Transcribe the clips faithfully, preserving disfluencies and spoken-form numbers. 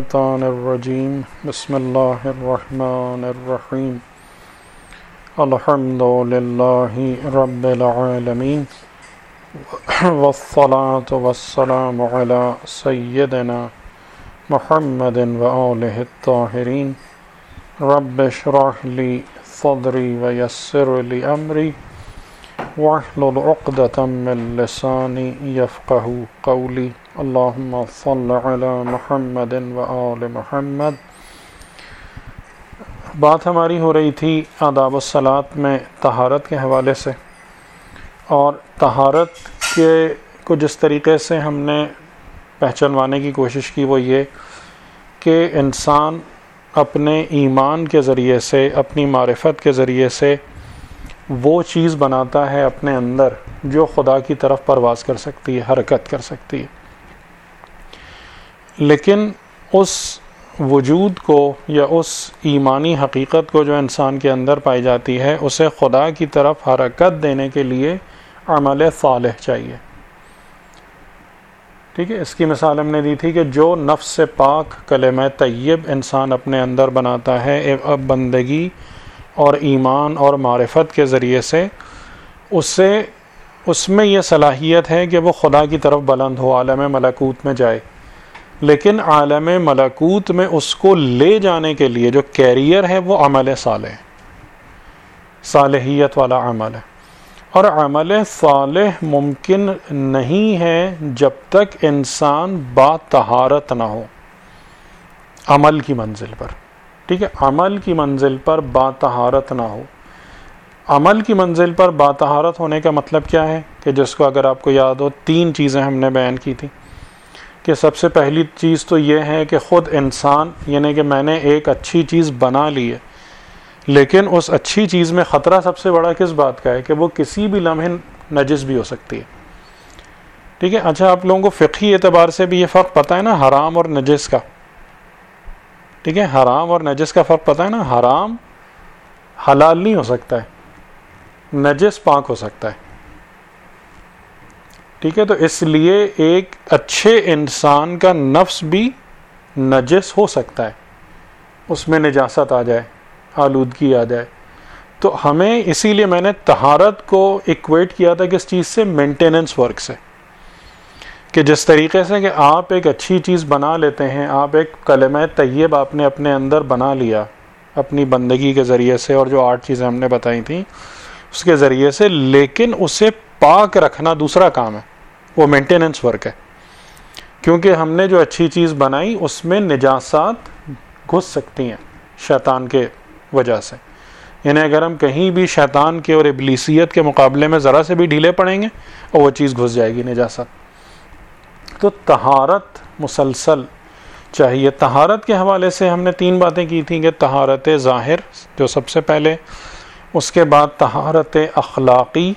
الشیطان الرجیم بسم اللہ الرحمن الرحیم الحمد للہ رب العالمین والصلاة والسلام علی سیدنا محمد وآلہ الطاہرین رب اشرح لی صدری ویسر لی امری واحلل عقدۃ من لسانی یفقہوا قولی اللہم صل علی محمد وآل محمد۔ بات ہماری ہو رہی تھی آداب الصلاۃ میں طہارت کے حوالے سے، اور طہارت کے کو جس طریقے سے ہم نے پہچانوانے کی کوشش کی وہ یہ کہ انسان اپنے ایمان کے ذریعے سے، اپنی معرفت کے ذریعے سے وہ چیز بناتا ہے اپنے اندر جو خدا کی طرف پرواز کر سکتی ہے، حرکت کر سکتی ہے، لیکن اس وجود کو یا اس ایمانی حقیقت کو جو انسان کے اندر پائی جاتی ہے اسے خدا کی طرف حرکت دینے کے لیے عمل صالح چاہیے۔ ٹھیک ہے، اس کی مثال ہم نے دی تھی کہ جو نفس سے پاک کلمہ طیب انسان اپنے اندر بناتا ہے اب بندگی اور ایمان اور معرفت کے ذریعے سے، اسے اس میں یہ صلاحیت ہے کہ وہ خدا کی طرف بلند ہو، عالم ملکوت میں جائے، لیکن عالم ملکوت میں اس کو لے جانے کے لیے جو کیریئر ہے وہ عمل صالح، صالحیت والا عمل ہے۔ اور عمل صالح ممکن نہیں ہے جب تک انسان با طہارت نہ ہو عمل کی منزل پر۔ ٹھیک ہے، عمل کی منزل پر با طہارت نہ ہو۔ عمل کی منزل پر با طہارت ہونے کا مطلب کیا ہے کہ جس کو اگر آپ کو یاد ہو تین چیزیں ہم نے بیان کی تھی کہ سب سے پہلی چیز تو یہ ہے کہ خود انسان، یعنی کہ میں نے ایک اچھی چیز بنا لی ہے، لیکن اس اچھی چیز میں خطرہ سب سے بڑا کس بات کا ہے کہ وہ کسی بھی لمحے نجس بھی ہو سکتی ہے۔ ٹھیک ہے، اچھا آپ لوگوں کو فقہی اعتبار سے بھی یہ فرق پتہ ہے نا، حرام اور نجس کا؟ ٹھیک ہے، حرام اور نجس کا فرق پتہ ہے نا؟ حرام حلال نہیں ہو سکتا ہے، نجس پاک ہو سکتا ہے۔ ٹھیک ہے، تو اس لیے ایک اچھے انسان کا نفس بھی نجس ہو سکتا ہے، اس میں نجاست آ جائے، آلودگی آ جائے۔ تو ہمیں اسی لیے میں نے طہارت کو ایکویٹ کیا تھا کس چیز سے؟ مینٹیننس ورک سے، کہ جس طریقے سے کہ آپ ایک اچھی چیز بنا لیتے ہیں، آپ ایک کلمہ طیب آپ نے اپنے اندر بنا لیا اپنی بندگی کے ذریعے سے، اور جو آٹھ چیزیں ہم نے بتائی تھیں اس کے ذریعے سے، لیکن اسے پاک رکھنا دوسرا کام ہے، وہ مینٹیننس ورک ہے، کیونکہ ہم نے جو اچھی چیز بنائی اس میں نجاسات گھس سکتی ہیں شیطان کے وجہ سے۔ یعنی اگر ہم کہیں بھی شیطان کے اور ابلیسیت کے مقابلے میں ذرا سے بھی ڈھیلے پڑیں گے اور وہ چیز گھس جائے گی، نجاست۔ تو طہارت مسلسل چاہیے۔ طہارت کے حوالے سے ہم نے تین باتیں کی تھیں کہ طہارت ظاہر جو سب سے پہلے، اس کے بعد طہارت اخلاقی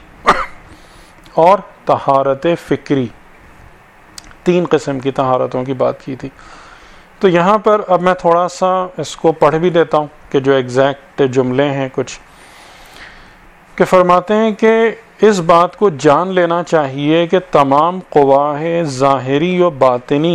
اور طہارت فکری، تین قسم کی طہارتوں کی بات کی تھی۔ تو یہاں پر اب میں تھوڑا سا اس کو پڑھ بھی دیتا ہوں کہ جو ایگزیکٹ جملے ہیں کچھ، کہ فرماتے ہیں کہ اس بات کو جان لینا چاہیے کہ تمام قواہ ظاہری و باطنی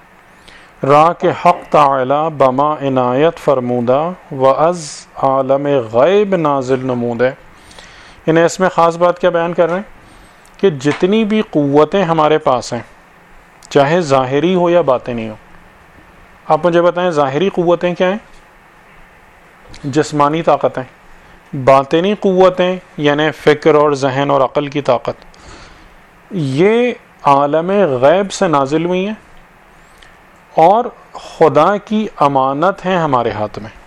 را کے حق تعالی بما عنایت فرمودہ و از عالم غیب نازل نمودہ۔ انہیں اس میں خاص بات کیا بیان کر رہے ہیں کہ جتنی بھی قوتیں ہمارے پاس ہیں، چاہے ظاہری ہو یا باطنی ہو، آپ مجھے بتائیں ظاہری قوتیں کیا ہیں؟ جسمانی طاقتیں۔ باطنی قوتیں یعنی فکر اور ذہن اور عقل کی طاقت، یہ عالم غیب سے نازل ہوئی ہیں اور خدا کی امانت ہیں ہمارے ہاتھ میں۔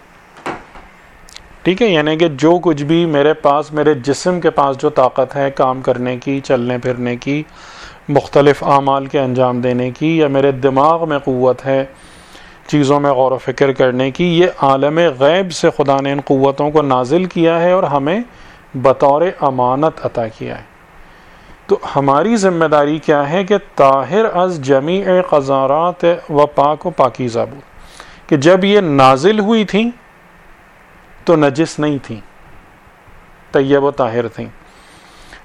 ٹھیک ہے، یعنی کہ جو کچھ بھی میرے پاس، میرے جسم کے پاس جو طاقت ہے کام کرنے کی، چلنے پھرنے کی، مختلف اعمال کے انجام دینے کی، یا میرے دماغ میں قوت ہے چیزوں میں غور و فکر کرنے کی، یہ عالم غیب سے خدا نے ان قوتوں کو نازل کیا ہے اور ہمیں بطور امانت عطا کیا ہے۔ تو ہماری ذمہ داری کیا ہے کہ طاہر از جمیع قذارات و پاک و پاکیزہ بود، کہ جب یہ نازل ہوئی تھیں تو نجس نہیں تھیں، طیب و طاہر تھیں،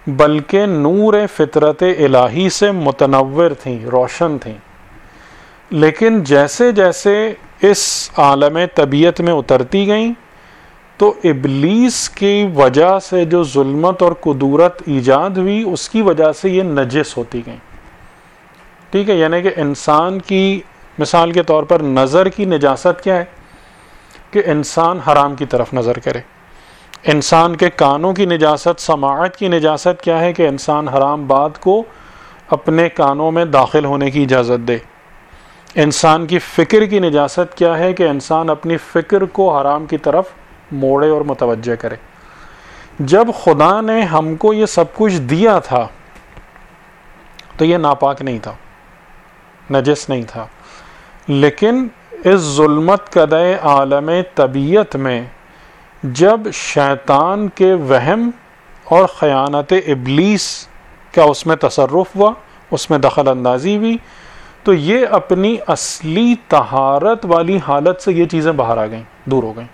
بلکہ نور فطرت الہی سے متنور تھیں، روشن تھیں، لیکن جیسے جیسے اس عالم طبیعت میں اترتی گئیں تو ابلیس کی وجہ سے جو ظلمت اور کدورت ایجاد ہوئی اس کی وجہ سے یہ نجس ہوتی گئیں. ٹھیک ہے، یعنی کہ انسان کی مثال کے طور پر نظر کی نجاست کیا ہے کہ انسان حرام کی طرف نظر کرے. انسان کے کانوں کی نجاست، سماعت کی نجاست کیا ہے کہ انسان حرام بات کو اپنے کانوں میں داخل ہونے کی اجازت دے. انسان کی فکر کی نجاست کیا ہے کہ انسان اپنی فکر کو حرام کی طرف موڑے اور متوجہ کرے. جب خدا نے ہم کو یہ سب کچھ دیا تھا تو یہ ناپاک نہیں تھا، نجس نہیں تھا، لیکن اس ظلمت کدہ عالم طبیعت میں جب شیطان کے وہم اور خیانت ابلیس کا اس میں تصرف ہوا، اس میں دخل اندازی ہوئی، تو یہ اپنی اصلی طہارت والی حالت سے یہ چیزیں باہر آ گئیں، دور ہو گئیں.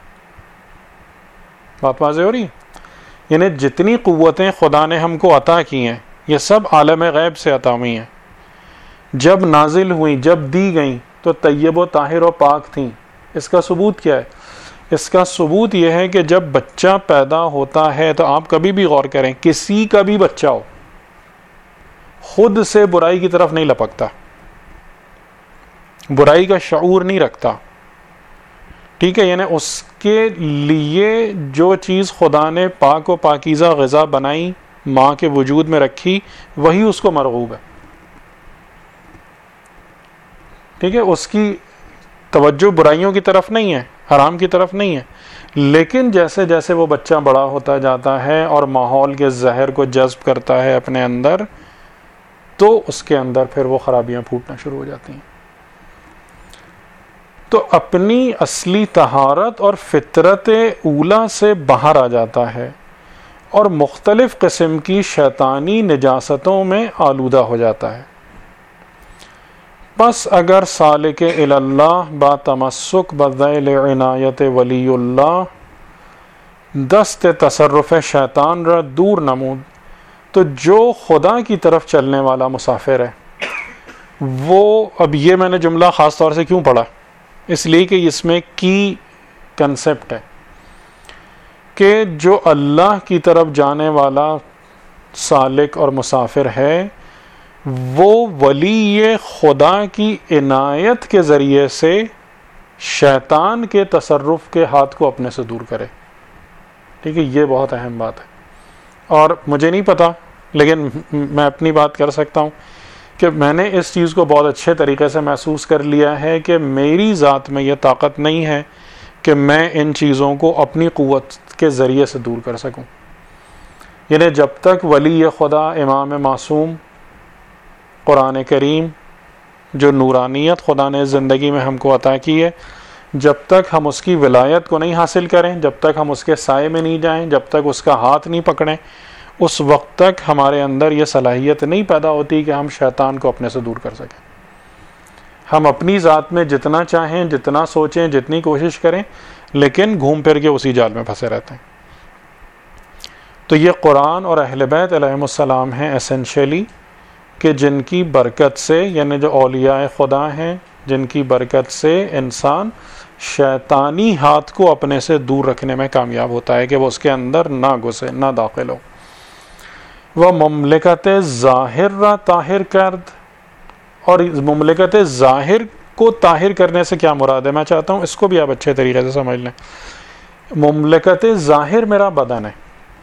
بات واضح ہو رہی ہے؟ یعنی جتنی قوتیں خدا نے ہم کو عطا کی ہیں یہ سب عالم غیب سے عطا ہوئی ہیں. جب نازل ہوئیں، جب دی گئیں تو طیب و طاہر و پاک تھیں. اس کا ثبوت کیا ہے؟ اس کا ثبوت یہ ہے کہ جب بچہ پیدا ہوتا ہے تو آپ کبھی بھی غور کریں، کسی کا بھی بچہ ہو خود سے برائی کی طرف نہیں لپکتا، برائی کا شعور نہیں رکھتا. ٹھیک ہے، یعنی اس کے لیے جو چیز خدا نے پاک و پاکیزہ غذا بنائی، ماں کے وجود میں رکھی، وہی اس کو مرغوب ہے. ٹھیک ہے، اس کی توجہ برائیوں کی طرف نہیں ہے، حرام کی طرف نہیں ہے. لیکن جیسے جیسے وہ بچہ بڑا ہوتا جاتا ہے اور ماحول کے زہر کو جذب کرتا ہے اپنے اندر، تو اس کے اندر پھر وہ خرابیاں پھوٹنا شروع ہو جاتی ہیں. تو اپنی اصلی طہارت اور فطرت اولا سے باہر آ جاتا ہے اور مختلف قسم کی شیطانی نجاستوں میں آلودہ ہو جاتا ہے. پس اگر سالک اللہ با تمسک بذیل عنایت ولی اللہ دست تصرف شیطان را دور نمود، تو جو خدا کی طرف چلنے والا مسافر ہے وہ، اب یہ میں نے جملہ خاص طور سے کیوں پڑھا؟ اس لیے کہ اس میں کی کنسپٹ ہے کہ جو اللہ کی طرف جانے والا سالک اور مسافر ہے وہ ولی خدا کی عنایت کے ذریعے سے شیطان کے تصرف کے ہاتھ کو اپنے سے دور کرے. ٹھیک ہے، یہ بہت اہم بات ہے. اور مجھے نہیں پتا، لیکن میں اپنی بات کر سکتا ہوں کہ میں نے اس چیز کو بہت اچھے طریقے سے محسوس کر لیا ہے کہ میری ذات میں یہ طاقت نہیں ہے کہ میں ان چیزوں کو اپنی قوت کے ذریعے سے دور کر سکوں. یعنی جب تک ولی خدا، امام معصوم، قرآن کریم، جو نورانیت خدا نے زندگی میں ہم کو عطا کی ہے، جب تک ہم اس کی ولایت کو نہیں حاصل کریں، جب تک ہم اس کے سائے میں نہیں جائیں، جب تک اس کا ہاتھ نہیں پکڑیں، اس وقت تک ہمارے اندر یہ صلاحیت نہیں پیدا ہوتی کہ ہم شیطان کو اپنے سے دور کر سکیں. ہم اپنی ذات میں جتنا چاہیں، جتنا سوچیں، جتنی کوشش کریں، لیکن گھوم پھر کے اسی جال میں پھنسے رہتے ہیں. تو یہ قرآن اور اہل بیت علیہم السلام ہیں ایسنشلی، کہ جن کی برکت سے، یعنی جو اولیاء خدا ہیں، جن کی برکت سے انسان شیطانی ہاتھ کو اپنے سے دور رکھنے میں کامیاب ہوتا ہے کہ وہ اس کے اندر نہ گھسے، نہ داخل ہو. وہ مملکت ظاہر را طاہر کرد، اور مملکت ظاہر کو طاہر کرنے سے کیا مراد ہے؟ میں چاہتا ہوں اس کو بھی آپ اچھے طریقے سے سمجھ لیں. مملکت ظاہر میرا بدن ہے،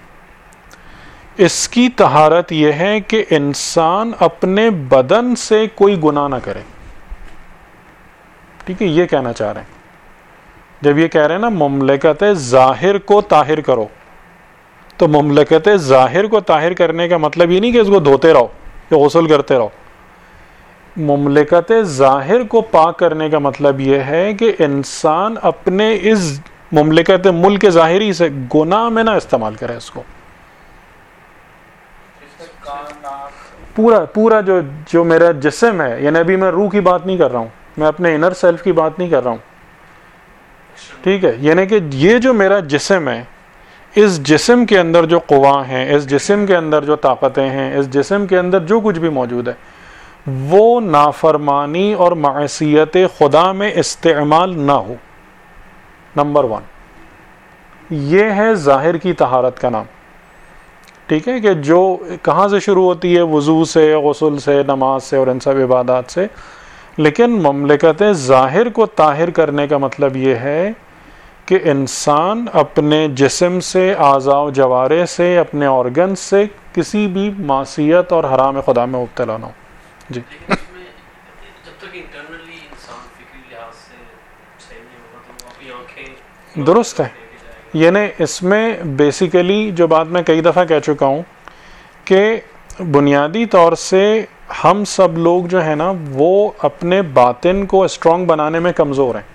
اس کی طہارت یہ ہے کہ انسان اپنے بدن سے کوئی گناہ نہ کرے. ٹھیک ہے، یہ کہنا چاہ رہے ہیں جب یہ کہہ رہے ہیں نا مملکت ظاہر کو طاہر کرو، تو مملکت ظاہر کو طاہر کرنے کا مطلب یہ نہیں کہ اس کو دھوتے رہو یا غسل کرتے رہو. مملکت ظاہر کو پاک کرنے کا مطلب یہ ہے کہ انسان اپنے اس مملکت ملک ظاہری سے گناہ میں نہ استعمال کرے اس کو. پورا پورا جو جو میرا جسم ہے، یعنی ابھی میں روح کی بات نہیں کر رہا ہوں، میں اپنے انر سیلف کی بات نہیں کر رہا ہوں. ٹھیک ہے، یعنی کہ یہ جو میرا جسم ہے، اس جسم کے اندر جو قواں ہیں، اس جسم کے اندر جو طاقتیں ہیں، اس جسم کے اندر جو کچھ بھی موجود ہے، وہ نافرمانی اور معصیت خدا میں استعمال نہ ہو. نمبر ون یہ ہے ظاہر کی طہارت کا نام. ٹھیک ہے کہ جو کہاں سے شروع ہوتی ہے؟ وضو سے، غسل سے، نماز سے اور ان سب عبادات سے. لیکن مملکت ظاہر کو طاہر کرنے کا مطلب یہ ہے کہ انسان اپنے جسم سے، اعضاء و جوارح سے، اپنے آرگن سے کسی بھی معصیت اور حرام خدا میں مبتلا نہ ہو. جی درست ہے. یعنی اس میں بیسیکلی جو بات میں کئی دفعہ کہہ چکا ہوں کہ بنیادی طور سے ہم سب لوگ جو ہیں نا وہ اپنے باطن کو اسٹرانگ بنانے میں کمزور ہیں.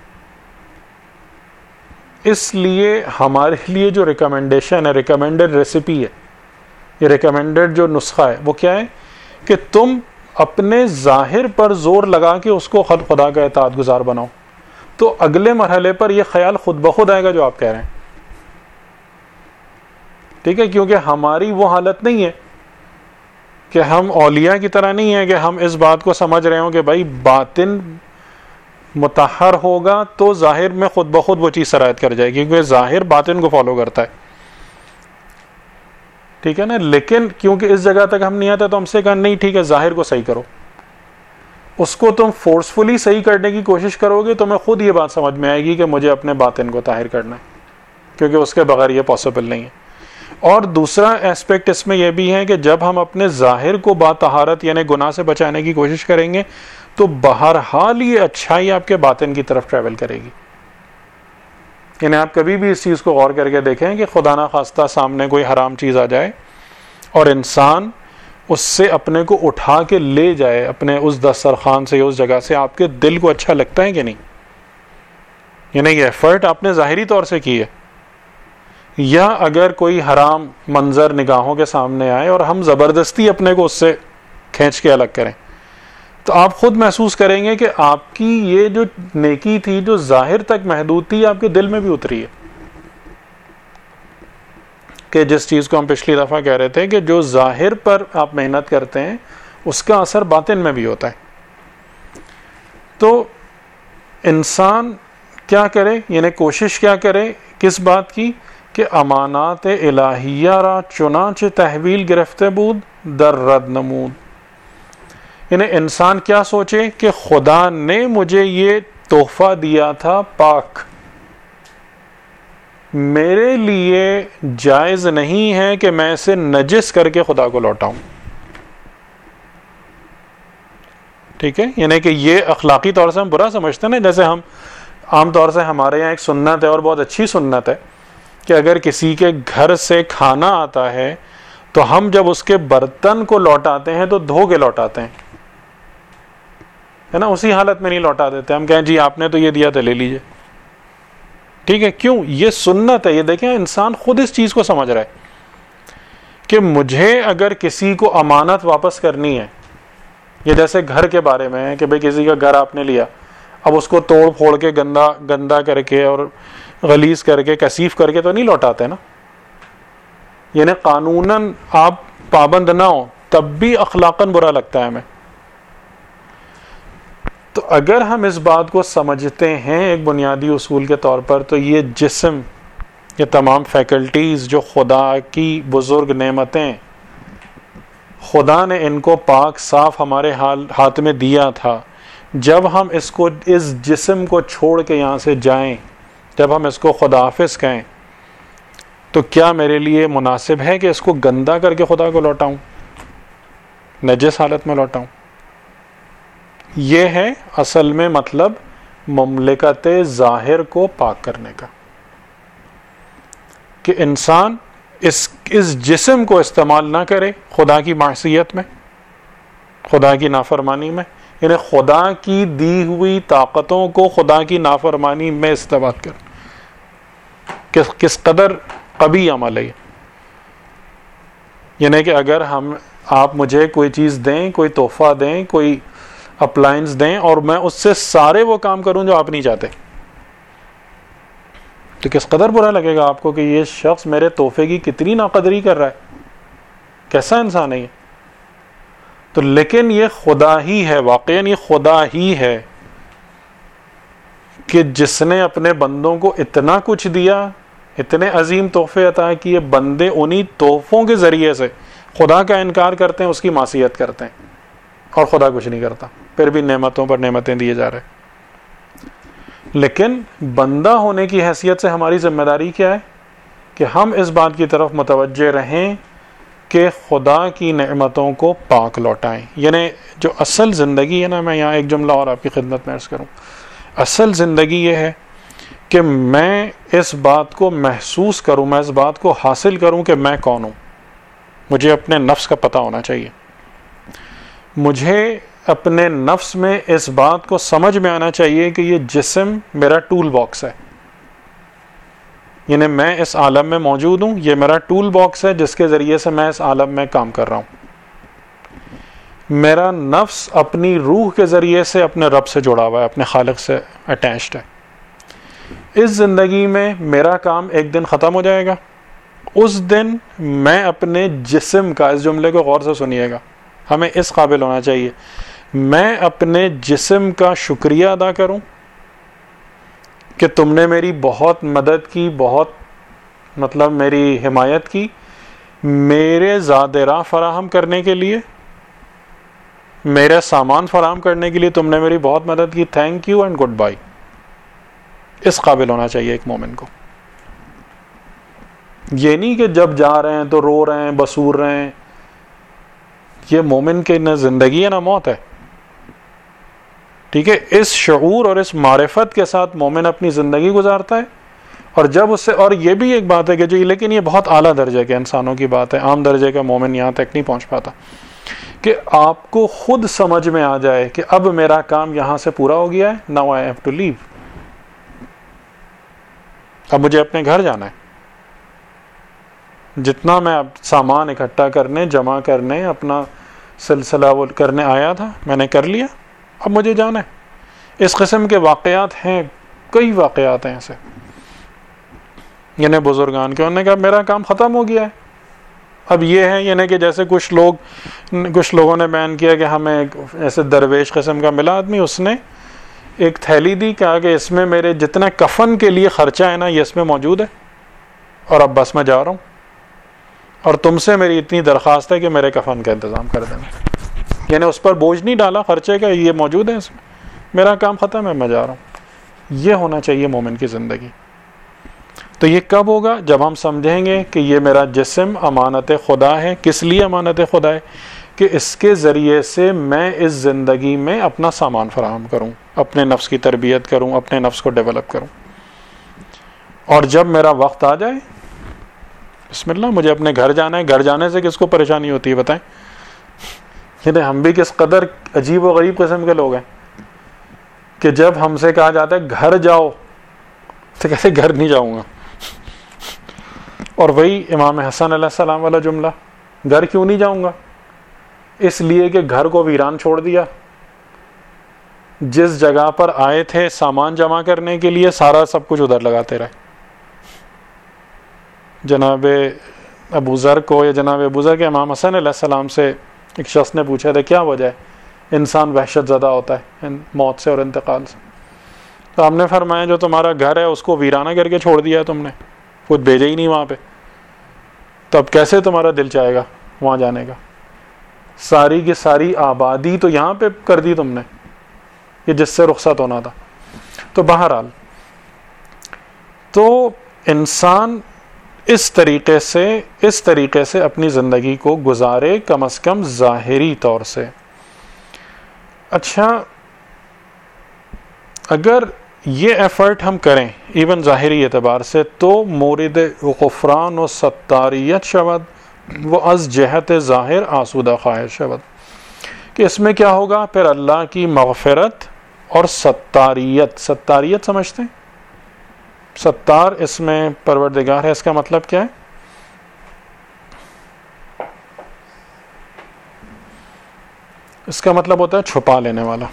اس لیے ہمارے لیے جو ریکمنڈیشن ہے، ریکمینڈڈ ریسیپی ہے، یہ ریکمینڈڈ جو نسخہ ہے وہ کیا ہے کہ تم اپنے ظاہر پر زور لگا کے اس کو خود خدا کا اطاعت گزار بناؤ. تو اگلے مرحلے پر یہ خیال خود بخود آئے گا جو آپ کہہ رہے ہیں. ٹھیک ہے، کیونکہ ہماری وہ حالت نہیں ہے کہ ہم اولیاء کی طرح نہیں ہے کہ ہم اس بات کو سمجھ رہے ہوں کہ بھائی باطن مطہر ہوگا تو ظاہر میں خود بخود وہ چیز سرایت کر جائے گی، کیونکہ ظاہر باطن کو فالو کرتا ہے. ٹھیک ہے نا. لیکن کیونکہ اس جگہ تک ہم نہیں آتے تو ہم سے کہا نہیں ٹھیک ہے ظاہر کو صحیح کرو. اس کو تم فورسفلی صحیح کرنے کی کوشش کرو گے تو میں خود یہ بات سمجھ میں آئے گی کہ مجھے اپنے باطن کو طاہر کرنا ہے، کیونکہ اس کے بغیر یہ پاسبل نہیں ہے. اور دوسرا اسپیکٹ اس میں یہ بھی ہے کہ جب ہم اپنے ظاہر کو با طہارت یعنی گناہ سے بچانے کی کوشش کریں گے تو بہرحال یہ اچھائی آپ کے باطن کی طرف ٹریول کرے گی. یعنی آپ کبھی بھی اس چیز کو غور کر کے دیکھیں کہ خدا نہ خواستہ سامنے کوئی حرام چیز آ جائے اور انسان اس سے اپنے کو اٹھا کے لے جائے اپنے اس دسترخوان سے، اس جگہ سے، آپ کے دل کو اچھا لگتا ہے کہ نہیں؟ یعنی یہ ایفرٹ آپ نے ظاہری طور سے کی ہے. یا اگر کوئی حرام منظر نگاہوں کے سامنے آئے اور ہم زبردستی اپنے کو اس سے کھینچ کے الگ کریں تو آپ خود محسوس کریں گے کہ آپ کی یہ جو نیکی تھی جو ظاہر تک محدود تھی آپ کے دل میں بھی اتری ہے. کہ جس چیز کو ہم پچھلی دفعہ کہہ رہے تھے کہ جو ظاہر پر آپ محنت کرتے ہیں اس کا اثر باطن میں بھی ہوتا ہے. تو انسان کیا کرے؟ یعنی کوشش کیا کرے کس بات کی کہ امانات الہیہ را چنانچہ تحویل گرفتے بود در رد نمود. یعنی انسان کیا سوچے کہ خدا نے مجھے یہ تحفہ دیا تھا پاک، میرے لیے جائز نہیں ہے کہ میں اسے نجس کر کے خدا کو لوٹاؤں. ٹھیک ہے، یعنی کہ یہ اخلاقی طور سے ہم برا سمجھتے ہیں نا. جیسے ہم عام طور سے ہمارے یہاں ایک سنت ہے اور بہت اچھی سنت ہے کہ اگر کسی کے گھر سے کھانا آتا ہے تو ہم جب اس کے برتن کو لوٹاتے ہیں تو دھو کے لوٹاتے ہیں، ہے نا. اسی حالت میں نہیں لوٹا دیتے. ہم کہیں جی آپ نے تو یہ دیا تو لے لیجئے. ٹھیک ہے، کیوں؟ یہ سنت ہے. یہ دیکھیں انسان خود اس چیز کو سمجھ رہا ہے کہ مجھے اگر کسی کو امانت واپس کرنی ہے، یہ جیسے گھر کے بارے میں ہے کہ بھئی کسی کا گھر آپ نے لیا، اب اس کو توڑ پھوڑ کے گندا گندا کر کے اور غلیظ کر کے کثیف کر کے تو نہیں لوٹاتے نا. یعنی قانوناً آپ پابند نہ ہو تب بھی اخلاقاً برا لگتا ہے ہمیں. تو اگر ہم اس بات کو سمجھتے ہیں ایک بنیادی اصول کے طور پر تو یہ جسم، یہ تمام فیکلٹیز جو خدا کی بزرگ نعمتیں، خدا نے ان کو پاک صاف ہمارے ہاتھ میں دیا تھا. جب ہم اس کو اس جسم کو چھوڑ کے یہاں سے جائیں، جب ہم اس کو خدا حافظ کہیں تو کیا میرے لیے مناسب ہے کہ اس کو گندا کر کے خدا کو لوٹاؤں، نجس حالت میں لوٹاؤں؟ یہ ہے اصل میں مطلب مملکت ظاہر کو پاک کرنے کا، کہ انسان اس اس جسم کو استعمال نہ کرے خدا کی معصیت میں، خدا کی نافرمانی میں. یعنی خدا کی دی ہوئی طاقتوں کو خدا کی نافرمانی میں استعمال کر. کس کس قدر قبیح عمل ہے. یعنی کہ اگر ہم آپ مجھے کوئی چیز دیں، کوئی تحفہ دیں، کوئی اپلائنس دیں اور میں اس سے سارے وہ کام کروں جو آپ نہیں چاہتے تو کس قدر برا لگے گا آپ کو کہ یہ شخص میرے تحفے کی کتنی ناقدری کر رہا ہے، کیسا انسان ہے یہ. تو لیکن یہ خدا ہی ہے، واقعاً یہ خدا ہی ہے کہ جس نے اپنے بندوں کو اتنا کچھ دیا، اتنے عظیم تحفے عطا کیے، بندے انہی تحفوں کے ذریعے سے خدا کا انکار کرتے ہیں، اس کی معصیت کرتے ہیں، اور خدا کچھ نہیں کرتا، پھر بھی نعمتوں پر نعمتیں دیے جا رہے. لیکن بندہ ہونے کی حیثیت سے ہماری ذمہ داری کیا ہے کہ ہم اس بات کی طرف متوجہ رہیں کہ خدا کی نعمتوں کو پاک لوٹائیں. یعنی جو اصل زندگی ہے نا، میں یہاں ایک جملہ اور آپ کی خدمت میں عرض کروں، اصل زندگی یہ ہے کہ میں اس بات کو محسوس کروں، میں اس بات کو حاصل کروں کہ میں کون ہوں. مجھے اپنے نفس کا پتہ ہونا چاہیے، مجھے اپنے نفس میں اس بات کو سمجھ میں آنا چاہیے کہ یہ جسم میرا ٹول باکس ہے. یعنی میں اس عالم میں موجود ہوں، یہ میرا ٹول باکس ہے جس کے ذریعے سے میں اس عالم میں کام کر رہا ہوں. میرا نفس اپنی روح کے ذریعے سے اپنے رب سے جڑا ہوا ہے، اپنے خالق سے اٹیچڈ ہے. اس زندگی میں میرا کام ایک دن ختم ہو جائے گا. اس دن میں اپنے جسم کا، اس جملے کو غور سے سنیے گا، ہمیں اس قابل ہونا چاہیے، میں اپنے جسم کا شکریہ ادا کروں کہ تم نے میری بہت مدد کی، بہت مطلب میری حمایت کی، میرے زاد راہ فراہم کرنے کے لیے، میرا سامان فراہم کرنے کے لیے تم نے میری بہت مدد کی، thank you and good bye. اس قابل ہونا چاہیے ایک مومن کو. یہ نہیں کہ جب جا رہے ہیں تو رو رہے ہیں، بسور رہے ہیں. یہ مومن کی نہ زندگی ہے نہ موت ہے. ٹھیک ہے، اس شعور اور اس معرفت کے ساتھ مومن اپنی زندگی گزارتا ہے. اور جب اس سے، اور یہ بھی ایک بات ہے کہ جو، لیکن یہ بہت اعلیٰ درجے کے انسانوں کی بات ہے، عام درجے کا مومن یہاں تک نہیں پہنچ پاتا کہ آپ کو خود سمجھ میں آ جائے کہ اب میرا کام یہاں سے پورا ہو گیا ہے، now I have to leave. اب مجھے اپنے گھر جانا ہے. جتنا میں اب سامان اکٹھا کرنے، جمع کرنے، اپنا سلسلہ وہ کرنے آیا تھا میں نے کر لیا، اب مجھے جانا ہے. اس قسم کے واقعات ہیں، کئی واقعات ہیں ایسے. یعنی بزرگان کے، انہوں نے کہا میرا کام ختم ہو گیا ہے. اب یہ ہے یعنی کہ جیسے کچھ لوگ کچھ لوگوں نے بیان کیا کہ ہمیں ایک ایسے درویش قسم کا ملا آدمی، اس نے ایک تھیلی دی، کہا کہ اس میں میرے جتنا کفن کے لیے خرچہ ہے نا یہ اس میں موجود ہے، اور اب بس میں جا رہا ہوں، اور تم سے میری اتنی درخواست ہے کہ میرے کفن کا انتظام کر دینا. یعنی اس پر بوجھ نہیں ڈالا خرچے کا، یہ موجود ہے اس میں، میرا کام ختم ہے، میں جا رہا ہوں. یہ ہونا چاہیے مومن کی زندگی. تو یہ کب ہوگا؟ جب ہم سمجھیں گے کہ یہ میرا جسم امانت خدا ہے. کس لیے امانت خدا ہے؟ کہ اس کے ذریعے سے میں اس زندگی میں اپنا سامان فراہم کروں، اپنے نفس کی تربیت کروں، اپنے نفس کو ڈیولپ کروں. اور جب میرا وقت آ جائے، بسم اللہ، مجھے اپنے گھر جانا ہے. گھر جانے سے کس کو پریشانی ہوتی ہے بتائیں؟ یعنی ہم بھی کس قدر عجیب و غریب قسم کے لوگ ہیں کہ جب ہم سے کہا جاتا ہے گھر جاؤ تو کہتے گھر نہیں جاؤں گا. اور وہی امام حسن علیہ السلام والا جملہ، گھر کیوں نہیں جاؤں گا؟ اس لیے کہ گھر کو ویران چھوڑ دیا. جس جگہ پر آئے تھے سامان جمع کرنے کے لیے، سارا سب کچھ ادھر لگاتے رہے. جناب ابو ذر کو، یا جناب ابو ذر کے امام حسن علیہ السلام سے ایک شخص نے پوچھا تھا کیا وجہ ہے انسان وحشت زدہ ہوتا ہے موت سے اور انتقال سے؟ تو ہم نے فرمایا جو تمہارا گھر ہے اس کو ویرانہ کر کے چھوڑ دیا ہے تم نے، خود بھیجا ہی نہیں وہاں پہ، تو اب کیسے تمہارا دل چاہے گا وہاں جانے کا؟ ساری کی ساری آبادی تو یہاں پہ کر دی تم نے، یہ جس سے رخصت ہونا تھا. تو بہرحال تو انسان اس طریقے سے اس طریقے سے اپنی زندگی کو گزارے، کم از کم ظاہری طور سے. اچھا، اگر یہ ایفرٹ ہم کریں ایون ظاہری اعتبار سے، تو مورد غفران و ستاریت شود وہ از جہت ظاہر آسودہ خواہر شود، کہ اس میں کیا ہوگا؟ پھر اللہ کی مغفرت اور ستاریت. ستاریت سمجھتے ہیں؟ ستار اس میں پروردگار ہے، اس کا مطلب کیا ہے؟ اس کا مطلب ہوتا ہے چھپا لینے والا.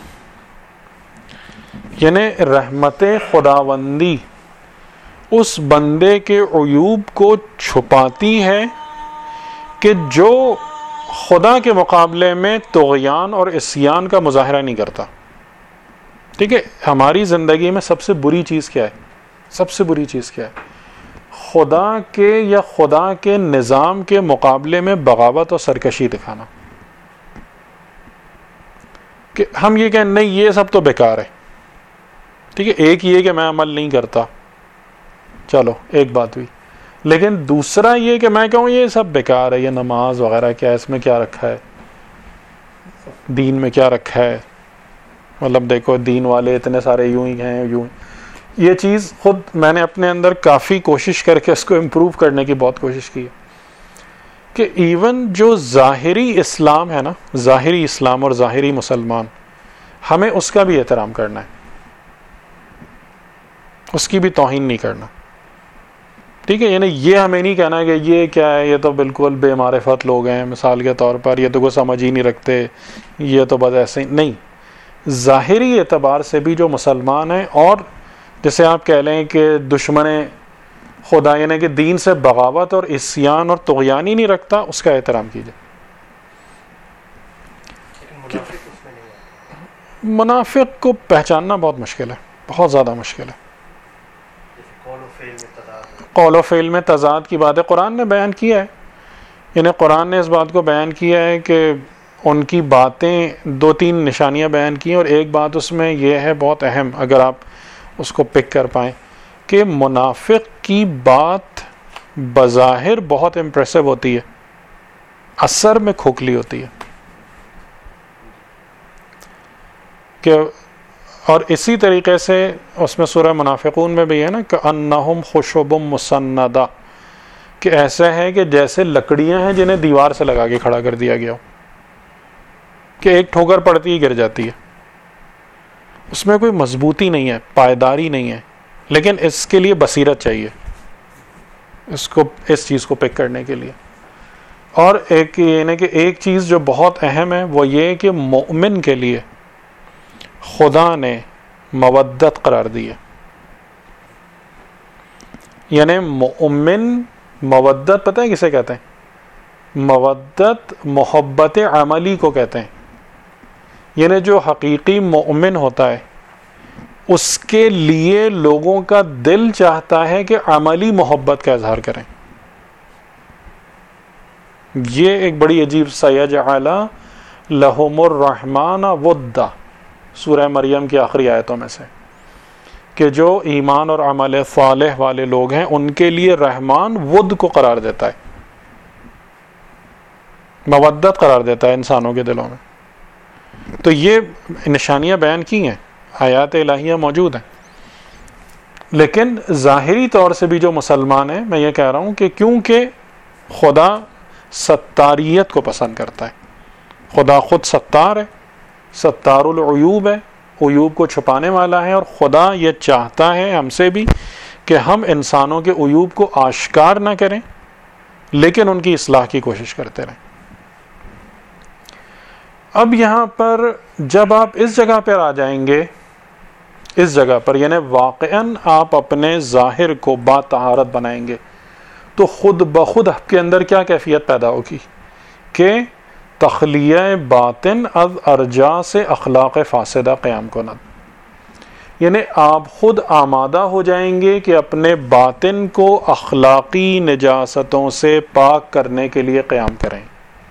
یعنی رحمت خداوندی اس بندے کے عیوب کو چھپاتی ہے کہ جو خدا کے مقابلے میں طغیان اور عصیان کا مظاہرہ نہیں کرتا. ٹھیک ہے, ہماری زندگی میں سب سے بری چیز کیا ہے؟ سب سے بری چیز کیا ہے؟ خدا کے یا خدا کے نظام کے مقابلے میں بغاوت اور سرکشی دکھانا. کہ ہم یہ کہیں نہیں یہ سب تو بیکار ہے. ٹھیک ہے, ایک یہ کہ میں عمل نہیں کرتا, چلو ایک بات ہوئی, لیکن دوسرا یہ کہ میں کہوں یہ سب بیکار ہے, یہ نماز وغیرہ کیا ہے, اس میں کیا رکھا ہے, دین میں کیا رکھا ہے, مطلب دیکھو دین والے اتنے سارے یوں ہی ہیں یوں ہی. یہ چیز خود میں نے اپنے اندر کافی کوشش کر کے اس کو امپروو کرنے کی بہت کوشش کی ہے کہ ایون جو ظاہری اسلام ہے نا, ظاہری اسلام اور ظاہری مسلمان, ہمیں اس کا بھی احترام کرنا ہے, اس کی بھی توہین نہیں کرنا. ٹھیک ہے, یعنی یہ ہمیں نہیں کہنا کہ یہ کیا ہے, یہ تو بالکل بے معرفت لوگ ہیں, مثال کے طور پر یہ تو کوئی سمجھ ہی نہیں رکھتے, یہ تو بس ایسے ہی نہیں. ظاہری اعتبار سے بھی جو مسلمان ہیں, اور جیسے آپ کہہ لیں کہ دشمن خدا یعنی کہ دین سے بغاوت اور عصیان اور طغیان ہی نہیں رکھتا, اس کا احترام کیجیے. منافق کو پہچاننا بہت مشکل ہے, بہت زیادہ مشکل ہے. قول و فعل میں تضاد کی بات ہے, قرآن نے بیان کیا ہے, یعنی قرآن نے اس بات کو بیان کیا ہے کہ ان کی باتیں, دو تین نشانیاں بیان کی ہیں, اور ایک بات اس میں یہ ہے بہت اہم, اگر آپ اس کو پک کر پائیں, کہ منافق کی بات بظاہر بہت امپریسو ہوتی ہے, اثر میں کھوکھلی ہوتی ہے. کہ اور اسی طریقے سے اس میں سورہ منافقون میں بھی ہے نا کہ انہم خشب مسندہ, کہ ایسا ہے کہ جیسے لکڑیاں ہیں جنہیں دیوار سے لگا کے کھڑا کر دیا گیا ہو, کہ ایک ٹھوکر پڑتی ہی گر جاتی ہے, اس میں کوئی مضبوطی نہیں ہے, پائیداری نہیں ہے. لیکن اس کے لیے بصیرت چاہیے, اس کو اس چیز کو پک کرنے کے لیے. اور ایک یعنی کہ ایک چیز جو بہت اہم ہے وہ یہ کہ مومن کے لیے خدا نے مودت قرار دی ہے. یعنی مومن, مودت پتہ ہے کسے کہتے ہیں؟ مودت محبت عملی کو کہتے ہیں. یعنی جو حقیقی مومن ہوتا ہے اس کے لیے لوگوں کا دل چاہتا ہے کہ عملی محبت کا اظہار کریں. یہ ایک بڑی عجیب سیجعل لہم الرحمن ودا, سورہ مریم کی آخری آیتوں میں سے, کہ جو ایمان اور عمل صالح والے لوگ ہیں ان کے لیے رحمان ود کو قرار دیتا ہے, مودت قرار دیتا ہے انسانوں کے دلوں میں. تو یہ نشانیاں بیان کی ہیں, آیات الہیہ موجود ہیں. لیکن ظاہری طور سے بھی جو مسلمان ہیں, میں یہ کہہ رہا ہوں کہ کیونکہ خدا ستاریت کو پسند کرتا ہے, خدا خود ستار ہے, ستار العیوب ہے, عیوب کو چھپانے والا ہے, اور خدا یہ چاہتا ہے ہم سے بھی کہ ہم انسانوں کے عیوب کو آشکار نہ کریں لیکن ان کی اصلاح کی کوشش کرتے رہیں. اب یہاں پر جب آپ اس جگہ پر آ جائیں گے, اس جگہ پر یعنی واقعاً آپ اپنے ظاہر کو با طہارت بنائیں گے, تو خود بخود آپ کے اندر کیا کیفیت پیدا ہوگی کہ تخلیہ باطن از ارجا سے اخلاق فاسدہ قیام کند. یعنی آپ خود آمادہ ہو جائیں گے کہ اپنے باطن کو اخلاقی نجاستوں سے پاک کرنے کے لیے قیام کریں.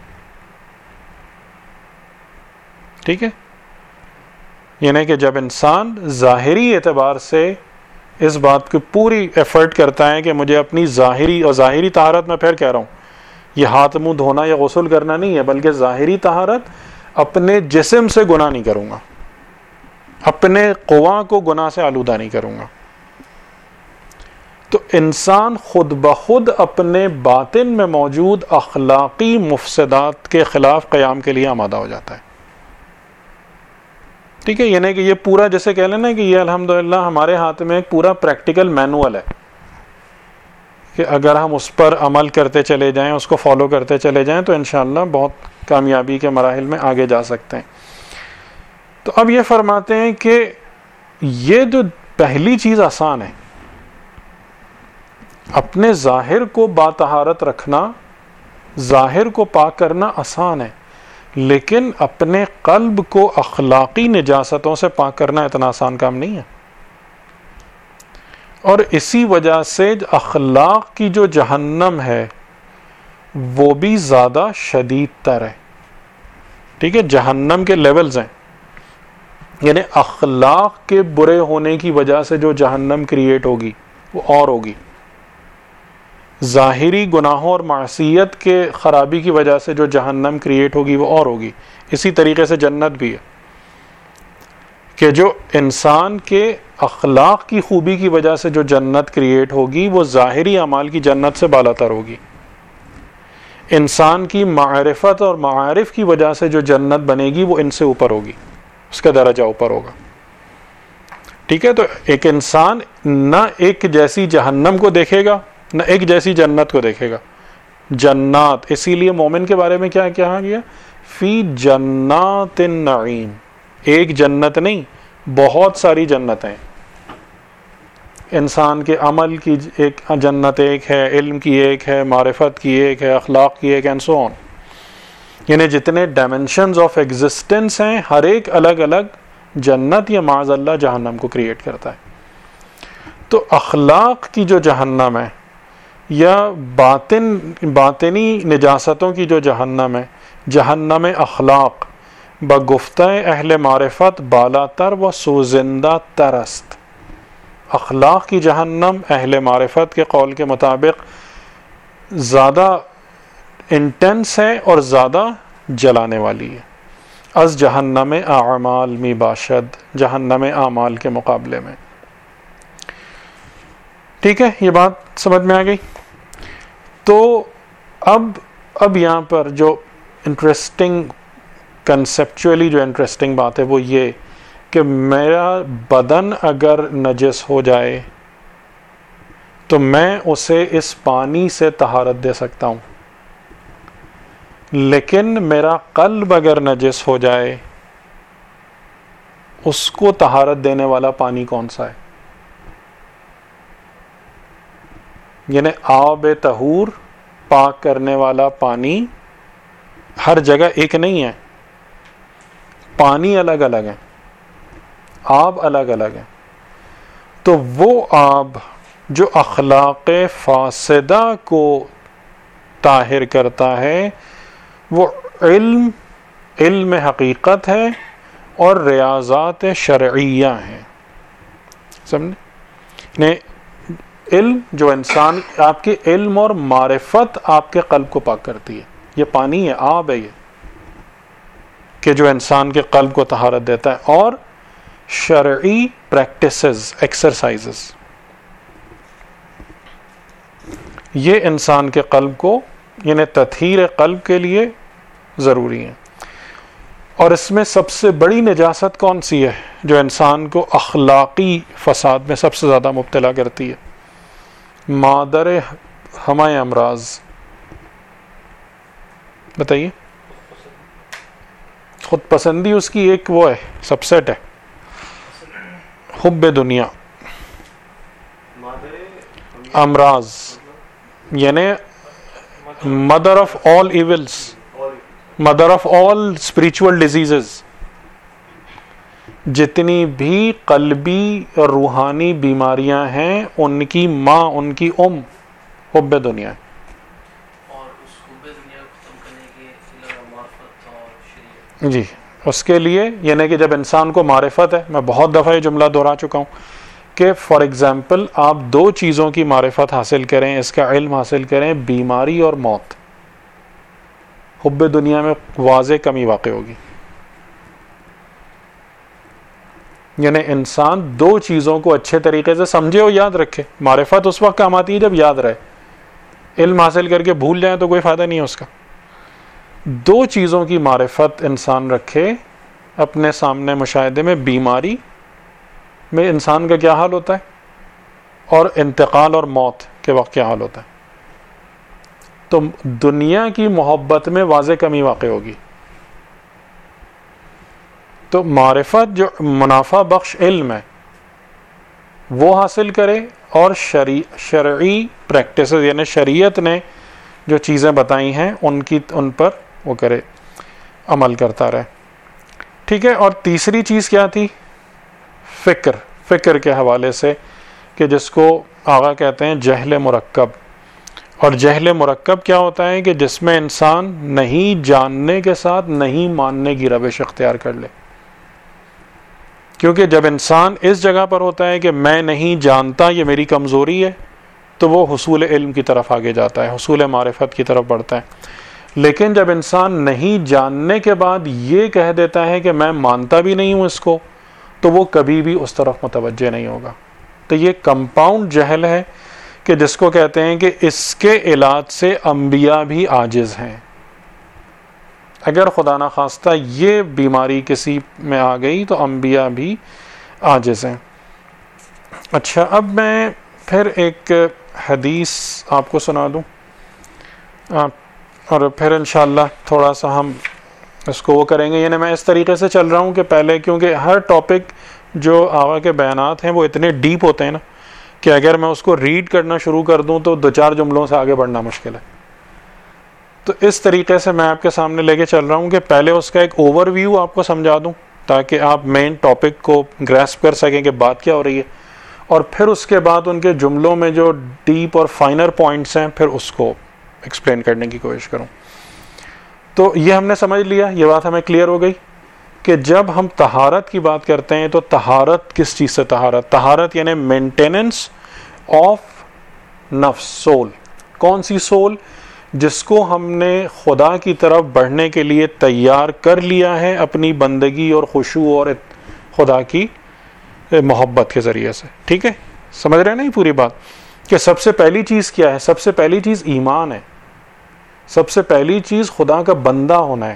ٹھیک ہے, یعنی کہ جب انسان ظاہری اعتبار سے اس بات کی پوری ایفرٹ کرتا ہے کہ مجھے اپنی ظاہری, اور ظاہری طہارت میں پھر کہہ رہا ہوں یہ ہاتھ منہ دھونا یا غسل کرنا نہیں ہے, بلکہ ظاہری طہارت اپنے جسم سے گناہ نہیں کروں گا, اپنے قوا کو گناہ سے آلودہ نہیں کروں گا. تو انسان خود بخود اپنے باطن میں موجود اخلاقی مفسدات کے خلاف قیام کے لیے آمادہ ہو جاتا ہے. ٹھیک ہے, یعنی کہ یہ پورا جیسے کہہ لینا کہ یہ الحمدللہ ہمارے ہاتھ میں ایک پورا پریکٹیکل مینول ہے کہ اگر ہم اس پر عمل کرتے چلے جائیں, اس کو فالو کرتے چلے جائیں تو انشاءاللہ بہت کامیابی کے مراحل میں آگے جا سکتے ہیں. تو اب یہ فرماتے ہیں کہ یہ جو پہلی چیز آسان ہے, اپنے ظاہر کو باطہارت رکھنا ظاہر کو پاک کرنا آسان ہے، لیکن اپنے قلب کو اخلاقی نجاستوں سے پاک کرنا اتنا آسان کام نہیں ہے. اور اسی وجہ سے اخلاق کی جو جہنم ہے وہ بھی زیادہ شدید تر ہے. ٹھیک ہے، جہنم کے لیولز ہیں، یعنی اخلاق کے برے ہونے کی وجہ سے جو جہنم کریٹ ہوگی وہ اور ہوگی. ظاہری گناہوں اور معصیت کے خرابی کی وجہ سے جو جہنم کریٹ ہوگی وہ اور ہوگی. اسی طریقے سے جنت بھی ہے کہ جو انسان کے اخلاق کی خوبی کی وجہ سے جو جنت کریٹ ہوگی وہ ظاہری اعمال کی جنت سے بالا تر ہوگی. انسان کی معرفت اور معارف کی وجہ سے جو جنت بنے گی وہ ان سے اوپر ہوگی، اس کا درجہ اوپر ہوگا. ٹھیک ہے، تو ایک انسان نہ ایک جیسی جہنم کو دیکھے گا نہ ایک جیسی جنت کو دیکھے گا. جنات، اسی لیے مومن کے بارے میں کیا کہا گیا؟ فی جنات النعیم. ایک جنت نہیں، بہت ساری جنتیں. انسان کے عمل کی ایک جنت ایک ہے، علم کی ایک ہے، معرفت کی ایک ہے، اخلاق کی ایک، اینڈ سو آن. یعنی جتنے ڈائمنشنز آف ایگزسٹنس ہیں ہر ایک الگ الگ جنت یا معاذ اللہ جہنم کو کریٹ کرتا ہے. تو اخلاق کی جو جہنم ہے یا باطن باطنی نجاستوں کی جو جہنم ہے، جہنم اخلاق بگفتہ اہل معرفت بالا تر و سوزندہ ترست. اخلاق کی جہنم اہل معرفت کے قول کے مطابق زیادہ انٹینس ہے اور زیادہ جلانے والی ہے از جہنم اعمال می باشد، جہنم اعمال کے مقابلے میں. ٹھیک ہے، یہ بات سمجھ میں آ گئی. تو اب اب یہاں پر جو انٹرسٹنگ کنسیپچولی جو انٹرسٹنگ بات ہے وہ یہ کہ میرا بدن اگر نجس ہو جائے تو میں اسے اس پانی سے طہارت دے سکتا ہوں، لیکن میرا قلب اگر نجس ہو جائے اس کو طہارت دینے والا پانی کون سا ہے؟ یعنی آب طہور پاک کرنے والا پانی ہر جگہ ایک نہیں ہے، پانی الگ الگ ہے، آب الگ الگ ہے. تو وہ آب جو اخلاق فاسدہ کو طاہر کرتا ہے وہ علم علم حقیقت ہے اور ریاضات شرعیہ ہیں. سمجھے؟ علم جو انسان آپ کے علم اور معرفت آپ کے قلب کو پاک کرتی ہے، یہ پانی ہے، آب ہے یہ کہ جو انسان کے قلب کو طہارت دیتا ہے. اور شرعی پریکٹسز، ایکسرسائزز، یہ انسان کے قلب کو یعنی تطہیر قلب کے لیے ضروری ہیں. اور اس میں سب سے بڑی نجاست کون سی ہے جو انسان کو اخلاقی فساد میں سب سے زیادہ مبتلا کرتی ہے؟ مادر ہمہ امراض. بتائیے. خود پسندی اس کی ایک وہ ہے، سب سیٹ ہے. حب دنیا، امراض یعنی mother of all evils, mother of all spiritual diseases. جتنی بھی قلبی اور روحانی بیماریاں ہیں ان کی ماں، ان کی ام حب دنیا ہے. جی، اس کے لیے یعنی کہ جب انسان کو معرفت ہے، میں بہت دفعہ یہ جملہ دہرا چکا ہوں کہ فار ایگزامپل آپ دو چیزوں کی معرفت حاصل کریں، اس کا علم حاصل کریں، بیماری اور موت، حب دنیا میں واضح کمی واقع ہوگی. یعنی انسان دو چیزوں کو اچھے طریقے سے سمجھے اور یاد رکھے. معرفت اس وقت کام آتی ہے جب یاد رہے. علم حاصل کر کے بھول جائیں تو کوئی فائدہ نہیں ہے اس کا. دو چیزوں کی معرفت انسان رکھے اپنے سامنے مشاہدے میں، بیماری میں انسان کا کیا حال ہوتا ہے اور انتقال اور موت کے وقت کیا حال ہوتا ہے. تو دنیا کی محبت میں واضح کمی واقع ہوگی. تو معرفت جو منافع بخش علم ہے وہ حاصل کرے، اور شرعی شرعی پریکٹسز یعنی شریعت نے جو چیزیں بتائی ہیں ان کی ان پر وہ کرے، عمل کرتا رہے. ٹھیک ہے. اور تیسری چیز کیا تھی؟ فکر. فکر کے حوالے سے کہ جس کو آغا کہتے ہیں جہل مرکب. اور جہل مرکب کیا ہوتا ہے؟ کہ جس میں انسان نہیں جاننے کے ساتھ نہیں ماننے کی روش اختیار کر لے. کیونکہ جب انسان اس جگہ پر ہوتا ہے کہ میں نہیں جانتا، یہ میری کمزوری ہے، تو وہ حصول علم کی طرف آگے جاتا ہے، حصول معرفت کی طرف بڑھتا ہے. لیکن جب انسان نہیں جاننے کے بعد یہ کہہ دیتا ہے کہ میں مانتا بھی نہیں ہوں اس کو، تو وہ کبھی بھی اس طرف متوجہ نہیں ہوگا. تو یہ کمپاؤنڈ جہل ہے کہ جس کو کہتے ہیں کہ اس کے علاج سے انبیاء بھی عاجز ہیں. اگر خدا نخواستہ یہ بیماری کسی میں آ گئی تو انبیاء بھی عاجز ہیں. اچھا، اب میں پھر ایک حدیث آپ کو سنا دوں اور پھر انشاءاللہ تھوڑا سا ہم اس کو وہ کریں گے. یعنی میں اس طریقے سے چل رہا ہوں کہ پہلے، کیونکہ ہر ٹاپک جو آغا کے بیانات ہیں وہ اتنے ڈیپ ہوتے ہیں نا کہ اگر میں اس کو ریڈ کرنا شروع کر دوں تو دو چار جملوں سے آگے بڑھنا مشکل ہے. تو اس طریقے سے میں آپ کے سامنے لے کے چل رہا ہوں کہ پہلے اس کا ایک اوور ویو آپ کو سمجھا دوں تاکہ آپ مین ٹاپک کو گریسپ کر سکیں کہ بات کیا ہو رہی ہے، اور پھر اس کے بعد ان کے جملوں میں جو ڈیپ اور فائنر پوائنٹس ہیں پھر اس کو ایکسپلین کرنے کی کوشش کروں. تو یہ ہم نے سمجھ لیا، یہ بات ہمیں کلیئر ہو گئی کہ جب ہم طہارت کی بات کرتے ہیں تو طہارت کس چیز سے؟ طہارت طہارت یعنی مینٹیننس آف نفس، سول. کون سی سول؟ جس کو ہم نے خدا کی طرف بڑھنے کے لیے تیار کر لیا ہے اپنی بندگی اور خشوع اور خدا کی محبت کے ذریعے سے. ٹھیک ہے، سمجھ رہے ہیں نا یہ پوری بات کہ سب سے پہلی چیز کیا ہے؟ سب سے پہلی چیز ایمان ہے. سب سے پہلی چیز خدا کا بندہ ہونا ہے.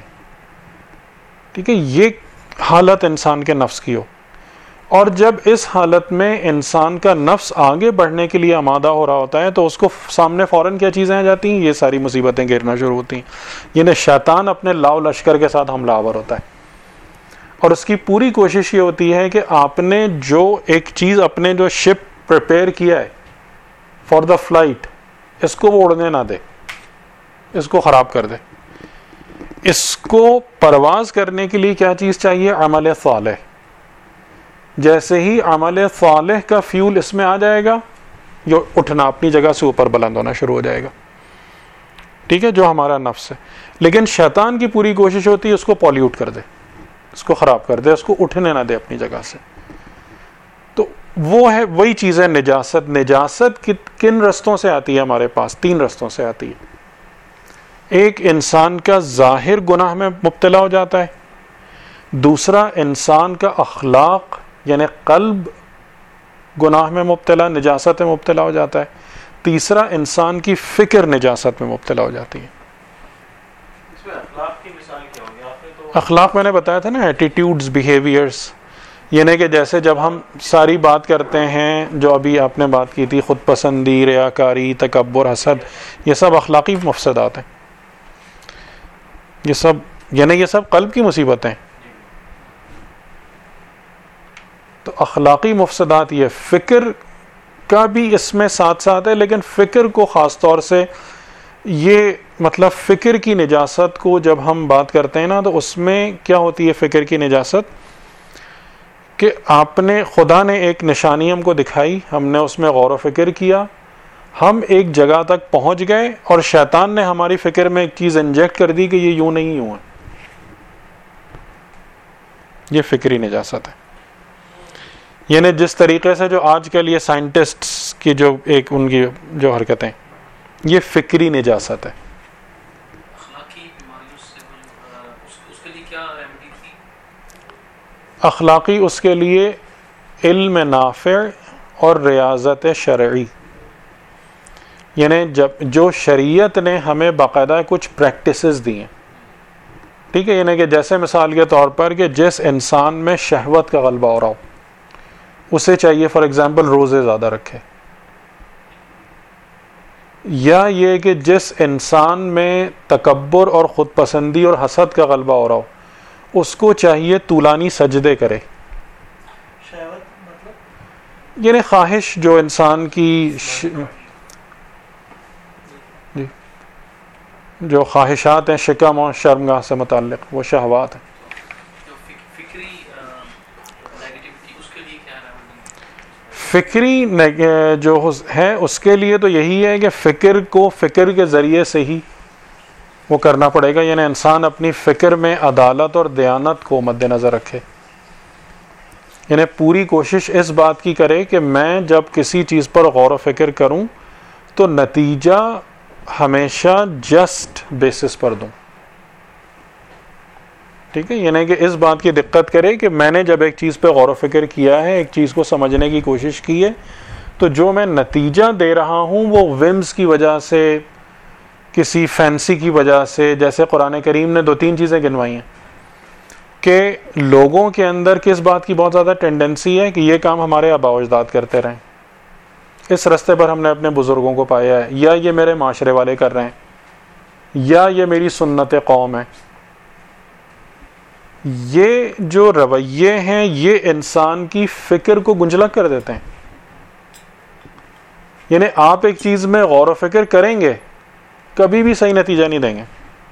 ٹھیک ہے، یہ حالت انسان کے نفس کی ہو. اور جب اس حالت میں انسان کا نفس آگے بڑھنے کے لیے آمادہ ہو رہا ہوتا ہے تو اس کو سامنے فوراً کیا چیزیں آ جاتی ہیں؟ یہ ساری مصیبتیں گرنا شروع ہوتی ہیں. یعنی شیطان اپنے لاؤ لشکر کے ساتھ حملہ آور ہوتا ہے، اور اس کی پوری کوشش یہ ہوتی ہے کہ آپ نے جو ایک چیز اپنے جو شپ پریپیئر کیا ہے فار دا فلائٹ، اس کو وہ اڑنے نہ دے، اس کو خراب کر دے. اس کو پرواز کرنے کے لیے کیا چیز چاہیے؟ عمل صالح. جیسے ہی عمل صالح کا فیول اس میں آ جائے گا، جو اٹھنا اپنی جگہ سے اوپر بلند ہونا شروع ہو جائے گا. ٹھیک ہے، جو ہمارا نفس ہے. لیکن شیطان کی پوری کوشش ہوتی ہے اس کو پالیوٹ کر دے، اس کو خراب کر دے، اس کو اٹھنے نہ دے اپنی جگہ سے. تو وہ ہے وہی چیز ہے نجاست. نجاست کن رستوں سے آتی ہے ہمارے پاس؟ تین رستوں سے آتی ہے. ایک انسان کا ظاہر گناہ میں مبتلا ہو جاتا ہے، دوسرا انسان کا اخلاق یعنی قلب گناہ میں مبتلا، نجاست میں مبتلا ہو جاتا ہے، تیسرا انسان کی فکر نجاست میں مبتلا ہو جاتی ہے. اس میں اخلاق کی مثال کیا ہوگی؟ آپ نے تو اخلاق میں نے بتایا تھا نا، ایٹیٹیوڈز، بیہیویئرز. یعنی کہ جیسے جب ہم ساری بات کرتے ہیں جو ابھی آپ نے بات کی تھی، خود پسندی، ریاکاری، تکبر، حسد، یہ سب اخلاقی مفسدات ہیں. یہ سب یعنی یہ سب قلب کی مصیبتیں ہیں. تو اخلاقی مفسدات یہ فکر کا بھی اس میں ساتھ ساتھ ہے، لیکن فکر کو خاص طور سے یہ مطلب فکر کی نجاست کو جب ہم بات کرتے ہیں نا تو اس میں کیا ہوتی ہے فکر کی نجاست؟ کہ آپ نے خدا نے ایک نشانی ہم کو دکھائی، ہم نے اس میں غور و فکر کیا، ہم ایک جگہ تک پہنچ گئے اور شیطان نے ہماری فکر میں ایک چیز انجیکٹ کر دی کہ یہ یوں نہیں یوں ہے. یہ فکری نجاست ہے. یعنی جس طریقے سے جو آج کل یہ سائنٹسٹس کی جو ایک ان کی جو حرکتیں، یہ فکری نجاست ہے. اخلاقی بیماریوں سے اس کے لیے کیا ریمیڈی تھی؟ اخلاقی اس کے لیے علم نافع اور ریاضت شرعی. یعنی جب جو شریعت نے ہمیں باقاعدہ کچھ پریکٹسز دی ہیں. ٹھیک ہے، یعنی کہ جیسے مثال کے طور پر کہ جس انسان میں شہوت کا غلبہ ہو رہا ہو اسے چاہیے فار ایگزامپل روزے زیادہ رکھے، یا یہ کہ جس انسان میں تکبر اور خود پسندی اور حسد کا غلبہ ہو رہا ہو اس کو چاہیے طولانی سجدے کرے. شہوت مطلب یعنی خواہش جو انسان کی ش... جی جو خواہشات ہیں شکم اور شرمگاہ سے متعلق، وہ شہوات ہیں. جو فک- فکری نیگیٹیوٹی اس کے لیے کیا ہے؟ فکری نگ- جو ہے اس کے لیے تو یہی ہے کہ فکر کو فکر کے ذریعے سے ہی وہ کرنا پڑے گا، یعنی انسان اپنی فکر میں عدالت اور دیانت کو مد نظر رکھے، یعنی پوری کوشش اس بات کی کرے کہ میں جب کسی چیز پر غور و فکر کروں تو نتیجہ ہمیشہ جسٹ بیسس پر دوں. ٹھیک ہے، یعنی کہ اس بات کی دقت کرے کہ میں نے جب ایک چیز پہ غور و فکر کیا ہے، ایک چیز کو سمجھنے کی کوشش کی ہے، تو جو میں نتیجہ دے رہا ہوں وہ ومز کی وجہ سے، کسی فینسی کی وجہ سے، جیسے قرآن کریم نے دو تین چیزیں گنوائی ہیں کہ لوگوں کے اندر کس بات کی بہت زیادہ ٹینڈنسی ہے کہ یہ کام ہمارے آباء و اجداد کرتے رہیں، اس رستے پر ہم نے اپنے بزرگوں کو پایا ہے، یا یہ میرے معاشرے والے کر رہے ہیں، یا یہ میری سنت قوم ہے. یہ جو رویے ہیں یہ انسان کی فکر کو گنجلک کر دیتے ہیں. یعنی آپ ایک چیز میں غور و فکر کریں گے کبھی بھی صحیح نتیجہ نہیں دیں گے.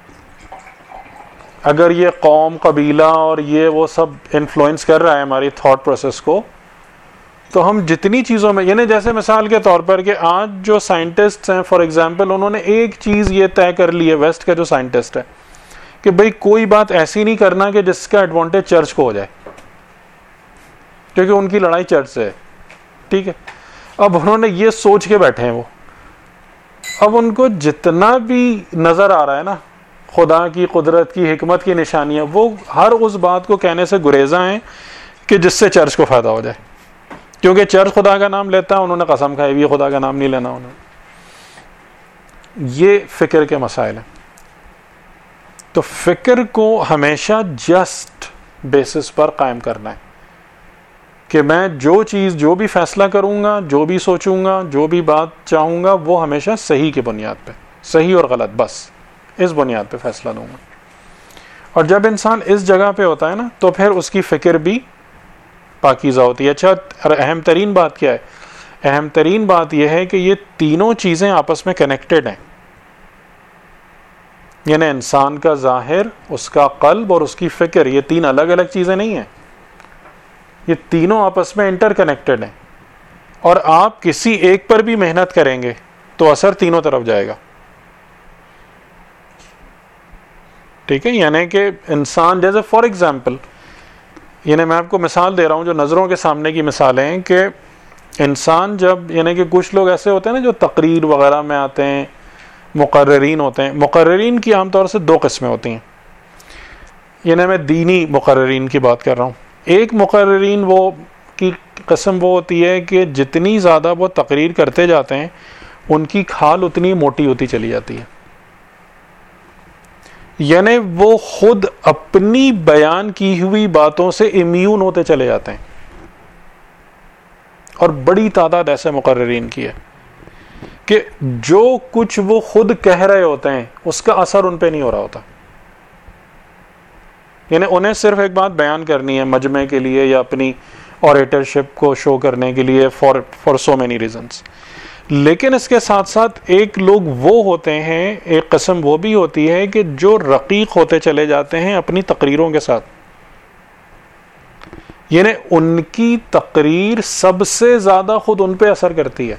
اگر یہ قوم، قبیلہ اور یہ وہ سب انفلوئنس کر رہا ہے ہماری تھاٹ پروسیس کو، تو ہم جتنی چیزوں میں، یعنی جیسے مثال کے طور پر کہ آج جو سائنٹسٹ ہیں فار ایگزامپل، انہوں نے ایک چیز یہ طے کر لی ہے، ویسٹ کا جو سائنٹسٹ ہے، کہ بھئی کوئی بات ایسی نہیں کرنا کہ جس کا ایڈوانٹیج چرچ کو ہو جائے، کیونکہ ان کی لڑائی چرچ سے ہے. ٹھیک ہے، اب انہوں نے یہ سوچ کے بیٹھے ہیں وہ، اب ان کو جتنا بھی نظر آ رہا ہے نا خدا کی قدرت کی حکمت کی نشانیاں، وہ ہر اس بات کو کہنے سے گریزاں ہیں کہ جس سے چرچ کو فائدہ ہو جائے، کیونکہ چرچ خدا کا نام لیتا ہے، انہوں نے قسم کھائی بھی خدا کا نام نہیں لینا انہوں نے. یہ فکر کے مسائل ہیں. تو فکر کو ہمیشہ جسٹ بیسس پر قائم کرنا ہے کہ میں جو چیز، جو بھی فیصلہ کروں گا، جو بھی سوچوں گا، جو بھی بات چاہوں گا، وہ ہمیشہ صحیح کی بنیاد پہ، صحیح اور غلط، بس اس بنیاد پہ فیصلہ دوں گا. اور جب انسان اس جگہ پہ ہوتا ہے نا تو پھر اس کی فکر بھی پاکیزہ ہوتی ہے. اچھا، اہم ترین بات کیا ہے؟ اہم ترین بات یہ ہے کہ یہ تینوں چیزیں آپس میں کنیکٹڈ ہیں. یعنی انسان کا ظاہر، اس کا قلب اور اس کی فکر، یہ تین الگ الگ چیزیں نہیں ہیں، یہ تینوں آپس میں انٹر کنیکٹڈ ہیں. اور آپ کسی ایک پر بھی محنت کریں گے تو اثر تینوں طرف جائے گا. ٹھیک ہے، یعنی کہ انسان، جیسے فار ایگزامپل، یعنی میں آپ کو مثال دے رہا ہوں جو نظروں کے سامنے کی مثالیں ہیں، کہ انسان جب، یعنی کہ کچھ لوگ ایسے ہوتے ہیں نا جو تقریر وغیرہ میں آتے ہیں، مقررین ہوتے ہیں. مقررین کی عام طور سے دو قسمیں ہوتی ہیں، یعنی میں دینی مقررین کی بات کر رہا ہوں. ایک مقررین وہ کی قسم وہ ہوتی ہے کہ جتنی زیادہ وہ تقریر کرتے جاتے ہیں ان کی کھال اتنی موٹی ہوتی چلی جاتی ہے، یعنی وہ خود اپنی بیان کی ہوئی باتوں سے امیون ہوتے چلے جاتے ہیں. اور بڑی تعداد ایسے مقررین کی ہے کہ جو کچھ وہ خود کہہ رہے ہوتے ہیں اس کا اثر ان پہ نہیں ہو رہا ہوتا. یعنی انہیں صرف ایک بات بیان کرنی ہے مجمع کے لیے یا اپنی اوریٹرشپ کو شو کرنے کے لیے، for for so many reasons. لیکن اس کے ساتھ ساتھ ایک لوگ وہ ہوتے ہیں، ایک قسم وہ بھی ہوتی ہے کہ جو رقیق ہوتے چلے جاتے ہیں اپنی تقریروں کے ساتھ. یعنی ان کی تقریر سب سے زیادہ خود ان پہ اثر کرتی ہے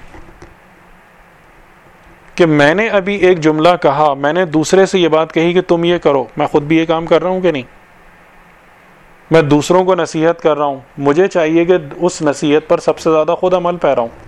کہ میں نے ابھی ایک جملہ کہا، میں نے دوسرے سے یہ بات کہی کہ تم یہ کرو، میں خود بھی یہ کام کر رہا ہوں کہ نہیں، میں دوسروں کو نصیحت کر رہا ہوں، مجھے چاہیے کہ اس نصیحت پر سب سے زیادہ خود عمل پیرا ہوں.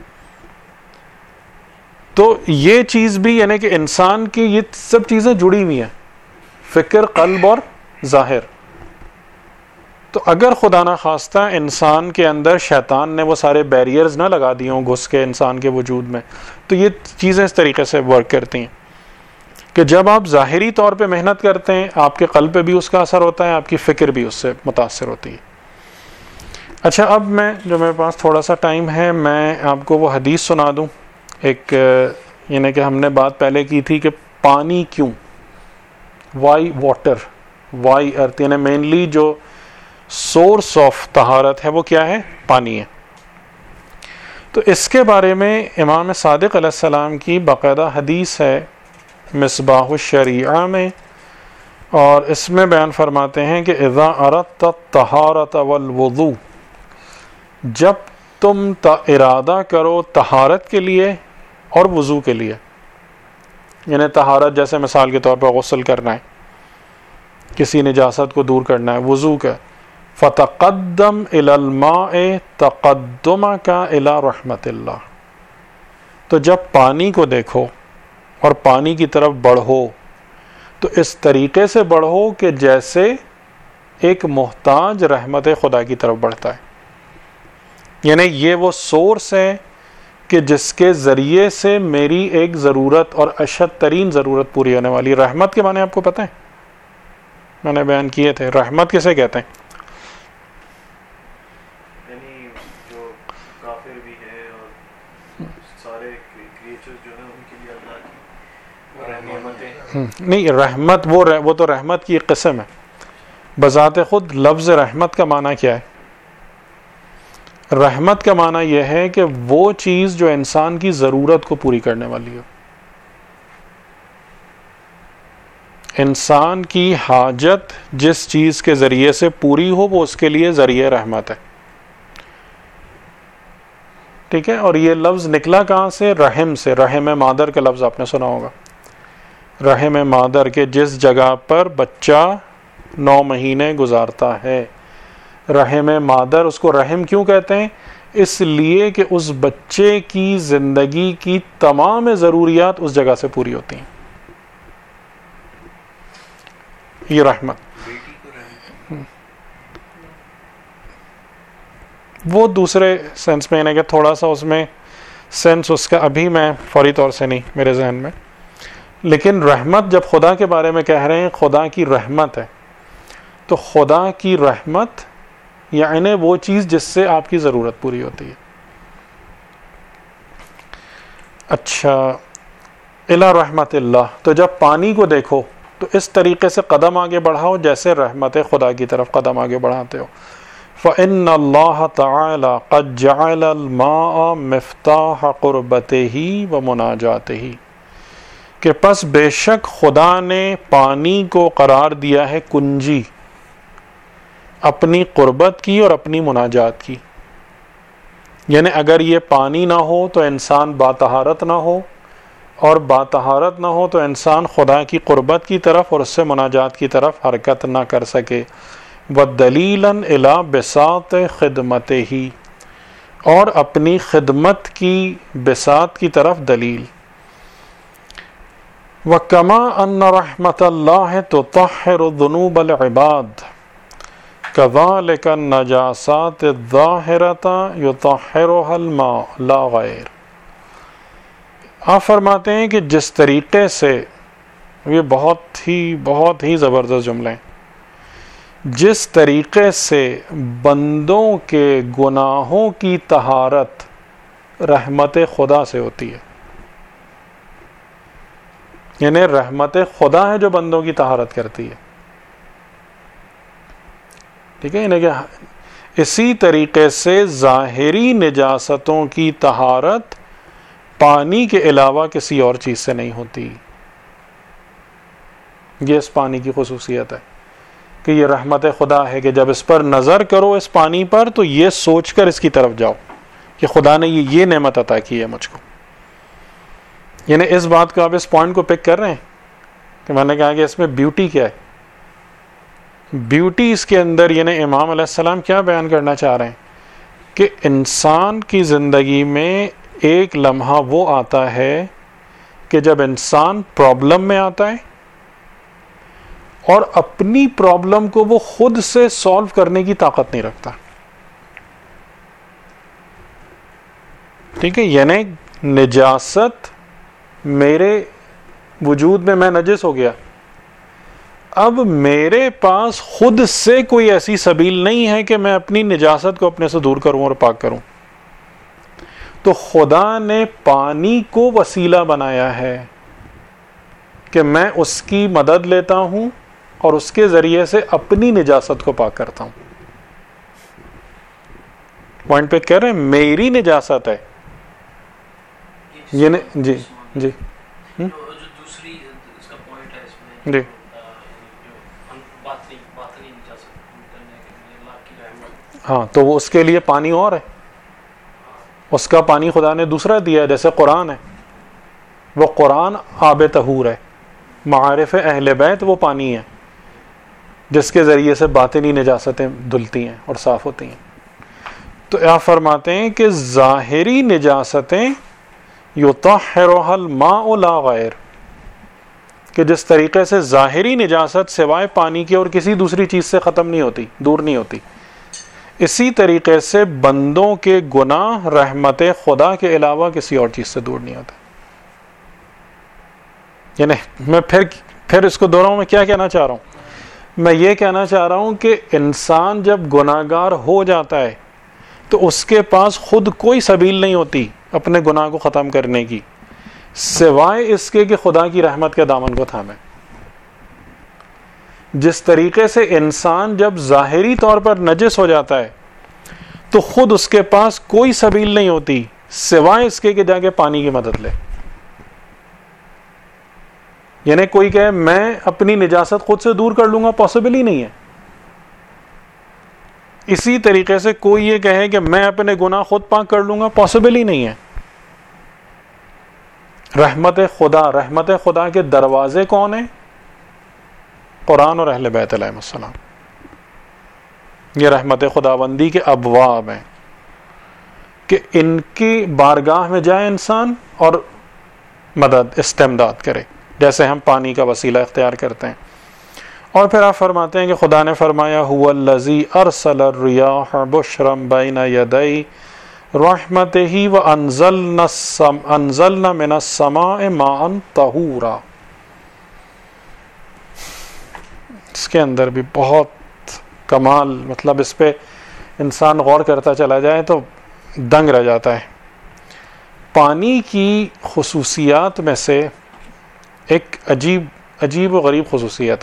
تو یہ چیز بھی، یعنی کہ انسان کی یہ سب چیزیں جڑی ہوئی ہیں، فکر، قلب اور ظاہر. تو اگر خدا نہ خواستہ انسان کے اندر شیطان نے وہ سارے بیریئرز نہ لگا دیے ہوں گھس کے انسان کے وجود میں، تو یہ چیزیں اس طریقے سے ورک کرتی ہیں کہ جب آپ ظاہری طور پہ محنت کرتے ہیں آپ کے قلب پہ بھی اس کا اثر ہوتا ہے، آپ کی فکر بھی اس سے متاثر ہوتی ہے. اچھا، اب میں، جو میرے پاس تھوڑا سا ٹائم ہے، میں آپ کو وہ حدیث سنا دوں. ایک، یعنی کہ ہم نے بات پہلے کی تھی کہ پانی کیوں، وائی واٹر، وائی ارتھ، یعنی مینلی جو سورس آف طہارت ہے وہ کیا ہے؟ پانی ہے. تو اس کے بارے میں امام صادق علیہ السلام کی باقاعدہ حدیث ہے مصباح الشریعہ میں، اور اس میں بیان فرماتے ہیں کہ اذا اردت الطہارۃ والوضوء، جب تم ارادہ کرو طہارت کے لیے اور وضو کے لیے، یعنی طہارت جیسے مثال کے طور پر غسل کرنا ہے، کسی نجاست کو دور کرنا ہے، وضو کا، فتقدم الی الماء تقدمک الی رحمت اللہ، تو جب پانی کو دیکھو اور پانی کی طرف بڑھو تو اس طریقے سے بڑھو کہ جیسے ایک محتاج رحمت خدا کی طرف بڑھتا ہے، یعنی یہ وہ سورس ہے کہ جس کے ذریعے سے میری ایک ضرورت اور اشد ترین ضرورت پوری ہونے والی۔ رحمت کے معنی آپ کو پتہ ہے، میں نے بیان کیے تھے، رحمت کسے کہتے ہیں؟ یعنی جو کافر بھی ہے اور سارے کریچرز جو ہیں ان کے لیے اللہ کی رحمتیں، نہیں، رحمت وہ وہ تو رحمت کی ایک قسم ہے، بذات خود لفظ رحمت کا معنی کیا ہے؟ رحمت کا معنی یہ ہے کہ وہ چیز جو انسان کی ضرورت کو پوری کرنے والی ہو، انسان کی حاجت جس چیز کے ذریعے سے پوری ہو وہ اس کے لیے ذریعہ رحمت ہے، ٹھیک ہے؟ اور یہ لفظ نکلا کہاں سے؟ رحم سے، رحم مادر کا لفظ آپ نے سنا ہوگا، رحم مادر کے جس جگہ پر بچہ نو مہینے گزارتا ہے، رحم مادر، اس کو رحم کیوں کہتے ہیں؟ اس لیے کہ اس بچے کی زندگی کی تمام ضروریات اس جگہ سے پوری ہوتی ہیں، یہ رحمت۔ بیٹی کو رحمت وہ دوسرے سینس میں، یعنی کہ تھوڑا سا اس میں سینس اس کا ابھی میں فوری طور سے نہیں میرے ذہن میں، لیکن رحمت جب خدا کے بارے میں کہہ رہے ہیں خدا کی رحمت ہے، تو خدا کی رحمت یعنی وہ چیز جس سے آپ کی ضرورت پوری ہوتی ہے۔ اچھا، الی رحمت اللہ، تو جب پانی کو دیکھو تو اس طریقے سے قدم آگے بڑھاؤ جیسے رحمت خدا کی طرف قدم آگے بڑھاتے ہو۔ فَإِنَّ اللَّهَ تَعَالَى قَدْ جَعَلَ الْمَاءَ مِفْتَاحَ قُرْبَتِهِ وَمُنَاجَاتِهِ، کہ پس بے شک خدا نے پانی کو قرار دیا ہے کنجی اپنی قربت کی اور اپنی مناجات کی، یعنی اگر یہ پانی نہ ہو تو انسان باطہارت نہ ہو، اور باطہارت نہ ہو تو انسان خدا کی قربت کی طرف اور اس سے مناجات کی طرف حرکت نہ کر سکے۔ وَدَلِيلًا إِلَى بِسَاطِ خِدْمَتِهِ، اور اپنی خدمت کی بساط کی طرف دلیل۔ وَكَمَا أَنَّ رَحْمَةَ اللَّهِ تُطَهِّرُ ذُنُوبَ الْعِبَادِ كَذَلِكَ النَّجَاسَاتِ الظَّاهِرَةَ يُطَهِّرُهَا الْمَاءُ لَا غَيْرُ۔ آپ فرماتے ہیں کہ جس طریقے سے، یہ بہت ہی بہت ہی زبردست جملے ہیں، جس طریقے سے بندوں کے گناہوں کی طہارت رحمت خدا سے ہوتی ہے، یعنی رحمت خدا ہے جو بندوں کی طہارت کرتی ہے، ٹھیک ہے؟ یعنی کہ اسی طریقے سے ظاہری نجاستوں کی طہارت پانی کے علاوہ کسی اور چیز سے نہیں ہوتی، یہ اس پانی کی خصوصیت ہے کہ یہ رحمت خدا ہے کہ جب اس پر نظر کرو اس پانی پر تو یہ سوچ کر اس کی طرف جاؤ کہ خدا نے یہ یہ نعمت عطا کی ہے مجھ کو۔ یعنی اس بات کو آپ اس پوائنٹ کو پک کر رہے ہیں کہ میں نے کہا کہ اس میں بیوٹی کیا ہے، بیوٹی اس کے اندر، یعنی امام علیہ السلام کیا بیان کرنا چاہ رہے ہیں کہ انسان کی زندگی میں ایک لمحہ وہ آتا ہے کہ جب انسان پرابلم میں آتا ہے اور اپنی پرابلم کو وہ خود سے سالو کرنے کی طاقت نہیں رکھتا، ٹھیک ہے؟ یعنی نجاست میرے وجود میں، میں نجس ہو گیا، اب میرے پاس خود سے کوئی ایسی سبیل نہیں ہے کہ میں اپنی نجاست کو اپنے سے دور کروں اور پاک کروں، تو خدا نے پانی کو وسیلہ بنایا ہے کہ میں اس کی مدد لیتا ہوں اور اس کے ذریعے سے اپنی نجاست کو پاک کرتا ہوں۔ پوائنٹ پہ کہہ رہے ہیں میری نجاست ہے، یہ جی جی جو دوسری جی جو باطنی باطنی نجاست دور کرنے کے لیے اللہ کی رحمت. ہاں تو وہ اس کے لیے پانی اور ہے, اس کا پانی خدا نے دوسرا دیا ہے, جیسے قرآن ہے, وہ قرآن آب طہور ہے, معارف اہل بیت وہ پانی ہے جس کے ذریعے سے باطنی نجاستیں دھلتی ہیں اور صاف ہوتی ہیں. تو آپ فرماتے ہیں کہ ظاہری نجاستیں یطہرها الماء لا غیر, کہ جس طریقے سے ظاہری نجاست سوائے پانی کے اور کسی دوسری چیز سے ختم نہیں ہوتی, دور نہیں ہوتی, اسی طریقے سے بندوں کے گناہ رحمت خدا کے علاوہ کسی اور چیز سے دور نہیں ہوتا. یعنی میں پھر پھر اس کو دوہراؤں, میں کیا کہنا چاہ رہا ہوں, میں یہ کہنا چاہ رہا ہوں کہ انسان جب گناہگار ہو جاتا ہے تو اس کے پاس خود کوئی سبیل نہیں ہوتی اپنے گناہ کو ختم کرنے کی, سوائے اس کے کہ خدا کی رحمت کے دامن کو تھامے. جس طریقے سے انسان جب ظاہری طور پر نجس ہو جاتا ہے تو خود اس کے پاس کوئی سبیل نہیں ہوتی سوائے اس کے کہ جا کے پانی کی مدد لے. یعنی کوئی کہے میں اپنی نجاست خود سے دور کر لوں گا, پاسبل ہی نہیں ہے. اسی طریقے سے کوئی یہ کہے کہ میں اپنے گناہ خود پاک کر لوں گا, پاسبل ہی نہیں ہے. رحمت خدا رحمت خدا کے دروازے کون ہیں؟ قرآن اور اہل بیت علیہ السلام. یہ رحمت خداوندی کے ابواب ہیں کہ ان کی بارگاہ میں جائے انسان اور مدد استمداد کرے, جیسے ہم پانی کا وسیلہ اختیار کرتے ہیں. اور پھر آپ فرماتے ہیں کہ خدا نے فرمایا هو الذی ارسل الریاح بشرا بین یدی رحمتہ وانزلنا انزلنا من السماء ماء طہورا. اس کے اندر بھی بہت کمال, مطلب اس پہ انسان غور کرتا چلا جائے تو دنگ رہ جاتا ہے. پانی کی خصوصیات میں سے ایک عجیب عجیب و غریب خصوصیت ہے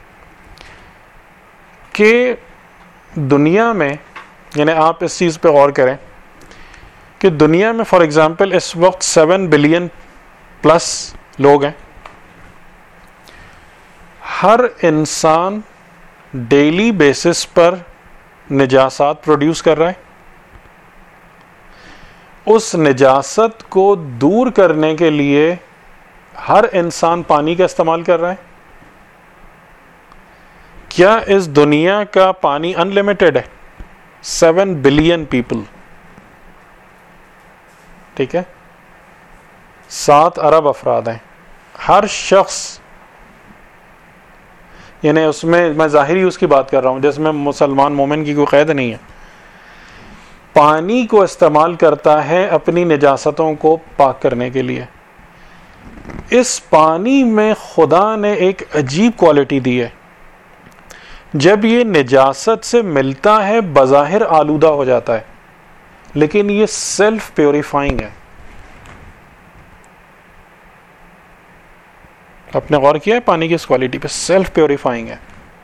کہ دنیا میں, یعنی آپ اس چیز پہ غور کریں کہ دنیا میں فار ایگزامپل اس وقت سیون بلین پلس لوگ ہیں. ہر انسان ڈیلی بیسس پر نجاسات پروڈیوس کر رہا ہے. اس نجاست کو دور کرنے کے لیے ہر انسان پانی کا استعمال کر رہا ہے. کیا اس دنیا کا پانی ان لمیٹڈ ہے؟ سیون بلین پیپل, ٹھیک ہے, سات ارب افراد ہیں. ہر شخص, یعنی اس میں میں ظاہری اس کی بات کر رہا ہوں جس میں مسلمان مومن کی کوئی قید نہیں ہے, پانی کو استعمال کرتا ہے اپنی نجاستوں کو پاک کرنے کے لیے. اس پانی میں خدا نے ایک عجیب کوالٹی دی ہے, جب یہ نجاست سے ملتا ہے بظاہر آلودہ ہو جاتا ہے, لیکن یہ سیلف پیوریفائنگ ہے. آپ نے غور کیا ہے پانی کی اس کوالٹی پہ؟ سیلف پیوریفائنگ ہے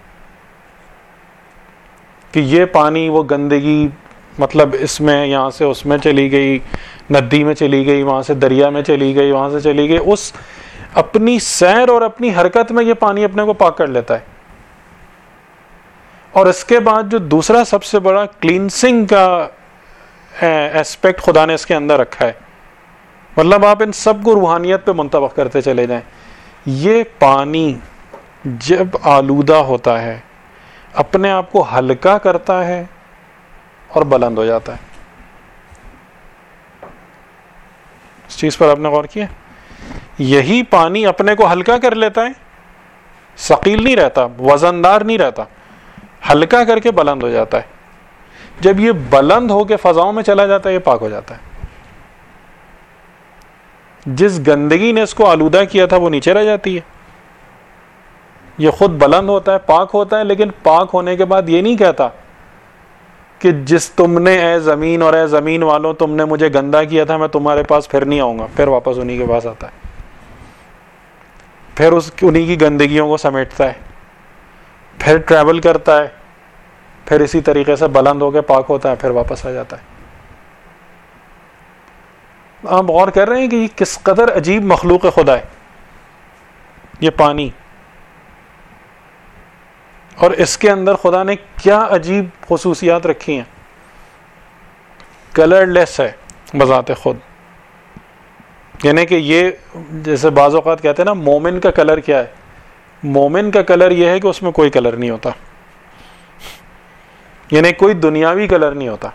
کہ یہ پانی وہ گندگی, مطلب اس میں یہاں سے اس میں چلی گئی, ندی میں چلی گئی, وہاں سے دریا میں چلی گئی, وہاں سے چلی گئی, اس اپنی سیر اور اپنی حرکت میں یہ پانی اپنے کو پاک کر لیتا ہے. اور اس کے بعد جو دوسرا سب سے بڑا کلینسنگ کا ایسپیکٹ خدا نے اس کے اندر رکھا ہے, مطلب آپ ان سب کو روحانیت پہ منطبق کرتے چلے جائیں. یہ پانی جب آلودہ ہوتا ہے اپنے آپ کو ہلکا کرتا ہے اور بلند ہو جاتا ہے. اس چیز پر آپ نے غور کیا؟ یہی پانی اپنے کو ہلکا کر لیتا ہے, ثقیل نہیں رہتا, وزندار نہیں رہتا, ہلکا کر کے بلند ہو جاتا ہے. جب یہ بلند ہو کے فضاؤں میں چلا جاتا ہے یہ پاک ہو جاتا ہے. جس گندگی نے اس کو آلودہ کیا تھا وہ نیچے رہ جاتی ہے. یہ خود بلند ہوتا ہے, پاک ہوتا ہے, لیکن پاک ہونے کے بعد یہ نہیں کہتا کہ جس تم نے اے زمین اور اے زمین والوں تم نے مجھے گندا کیا تھا میں تمہارے پاس پھر نہیں آؤں گا. پھر واپس انہی کے پاس آتا ہے, پھر اس انہی کی گندگیوں کو سمیٹتا ہے, پھر ٹریول کرتا ہے, پھر اسی طریقے سے بلند ہو کے پاک ہوتا ہے, پھر واپس آ جاتا ہے. آپ غور کر رہے ہیں کہ یہ کس قدر عجیب مخلوق خدا ہے یہ پانی. اور اس کے اندر خدا نے کیا عجیب خصوصیات رکھی ہیں. کلر لیس ہے بذات خود. یعنی کہ یہ جیسے بعض اوقات کہتے ہیں نا مومن کا کلر کیا ہے, مومن کا کلر یہ ہے کہ اس میں کوئی کلر نہیں ہوتا, یعنی کوئی دنیاوی کلر نہیں ہوتا.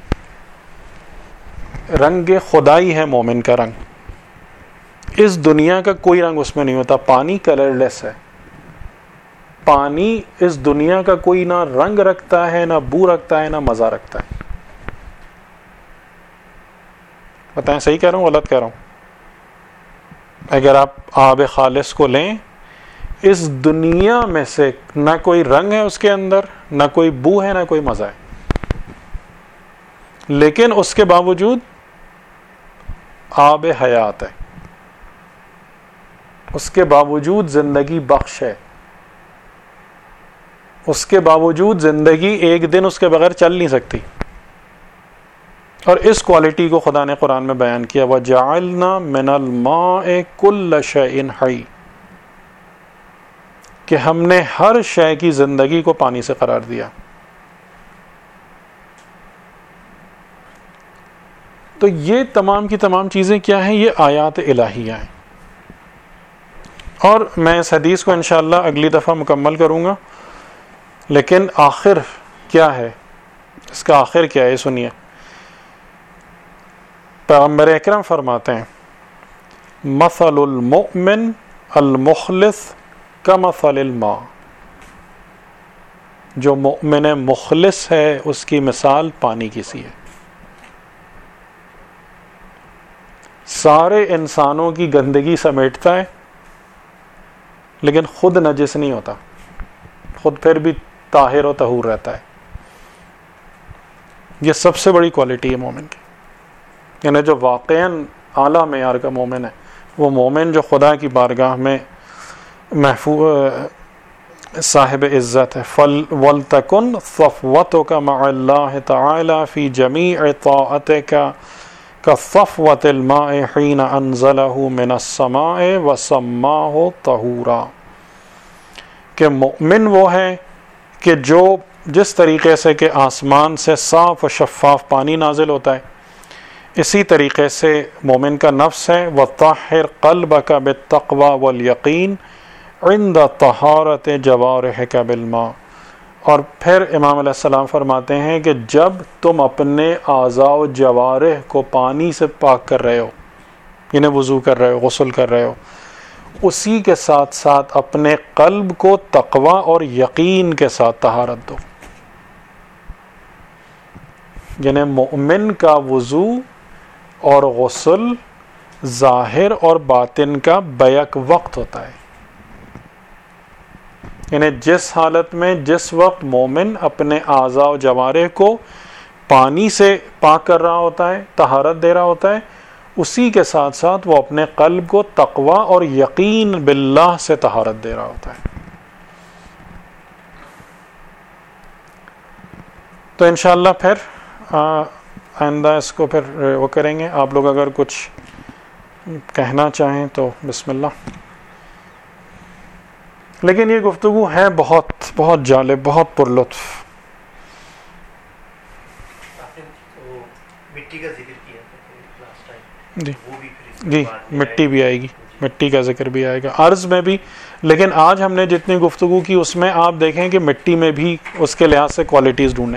رنگ خدائی ہے مومن کا رنگ, اس دنیا کا کوئی رنگ اس میں نہیں ہوتا. پانی کلر لیس ہے, پانی اس دنیا کا کوئی نہ رنگ رکھتا ہے, نہ بو رکھتا ہے, نہ مزہ رکھتا ہے. بتائیں صحیح کہہ رہا ہوں غلط کہہ رہا ہوں؟ اگر آپ آب خالص کو لیں, اس دنیا میں سے نہ کوئی رنگ ہے اس کے اندر, نہ کوئی بو ہے, نہ کوئی مزہ ہے, لیکن اس کے باوجود آب حیات ہے, اس کے باوجود زندگی بخش ہے, اس کے باوجود زندگی ایک دن اس کے بغیر چل نہیں سکتی. اور اس کوالٹی کو خدا نے قرآن میں بیان کیا, وَجَعَلْنَا مِنَ الْمَاءِ كُلَّ شَيْءٍ حَيٍّ, کہ ہم نے ہر شے کی زندگی کو پانی سے قرار دیا. تو یہ تمام کی تمام چیزیں کیا ہیں؟ یہ آیات الہیہ ہیں. اور میں اس حدیث کو انشاءاللہ اگلی دفعہ مکمل کروں گا, لیکن آخر کیا ہے, اس کا آخر کیا ہے سنیے. پیغمبر اکرم فرماتے ہیں, مثل المؤمن المخلص کمثل الماء, جو مؤمن مخلص ہے اس کی مثال پانی کی سی ہے. سارے انسانوں کی گندگی سمیٹتا ہے لیکن خود نجس نہیں ہوتا, خود پھر بھی طاہر و طہور رہتا ہے. یہ سب سے بڑی کوالٹی ہے مومن کی. یعنی جو واقعاً اعلیٰ معیار کا مومن ہے, وہ مومن جو خدا کی بارگاہ میں محفوظ صاحب عزت ہے. فل ولتکن صفوتک مع اللہ تعالی فی جمیع طاعتک کصفوت الماء حین انزلہ من السماء وسماہ طہورا, کہ مومن وہ ہے کہ جو جس طریقے سے کہ آسمان سے صاف و شفاف پانی نازل ہوتا ہے, اسی طریقے سے مومن کا نفس ہے. وَطَهِّرْ قَلْبَكَ بِالتَّقْوَى وَالْيَقِينِ عِنْدَ طَهَارَةِ جَوَارِحِكَ بِالْمَاءِ. اور پھر امام علیہ السلام فرماتے ہیں کہ جب تم اپنے اعضاء و جوارح کو پانی سے پاک کر رہے ہو, یعنی وضو کر رہے ہو, غسل کر رہے ہو, اسی کے ساتھ ساتھ اپنے قلب کو تقوی اور یقین کے ساتھ طہارت دو. یعنی مومن کا وضو اور غسل ظاہر اور باطن کا بیک وقت ہوتا ہے. یعنی جس حالت میں جس وقت مومن اپنے اعضاء و جوارح کو پانی سے پاک کر رہا ہوتا ہے, طہارت دے رہا ہوتا ہے, اسی کے ساتھ ساتھ وہ اپنے قلب کو تقوی اور یقین باللہ سے طہارت دے رہا ہوتا ہے. تو انشاءاللہ پھر آئندہ اس کو پھر وہ کریں گے. آپ لوگ اگر کچھ کہنا چاہیں تو بسم اللہ. لیکن یہ گفتگو ہے بہت بہت جالب, بہت پر لطف. مٹی کا ذکر کیا تھا جی جی مٹی بھی آئے گی, مٹی کا ذکر بھی آئے گا عرض میں بھی. لیکن آج ہم نے جتنی گفتگو کی اس میں آپ دیکھیں کہ مٹی میں بھی اس کے لحاظ سے کوالٹیز ڈھونڈیں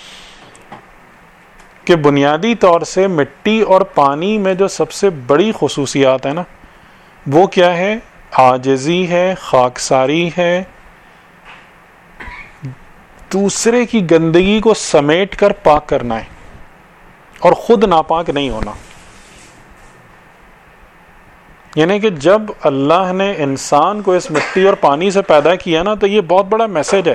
کہ بنیادی طور سے مٹی اور پانی میں جو سب سے بڑی خصوصیات ہیں نا, وہ کیا ہے؟ عاجزی ہے, خاکساری ہے, دوسرے کی گندگی کو سمیٹ کر پاک کرنا ہے اور خود ناپاک نہیں ہونا. یعنی کہ جب اللہ نے انسان کو اس مٹی اور پانی سے پیدا کیا نا, تو یہ بہت بڑا میسج ہے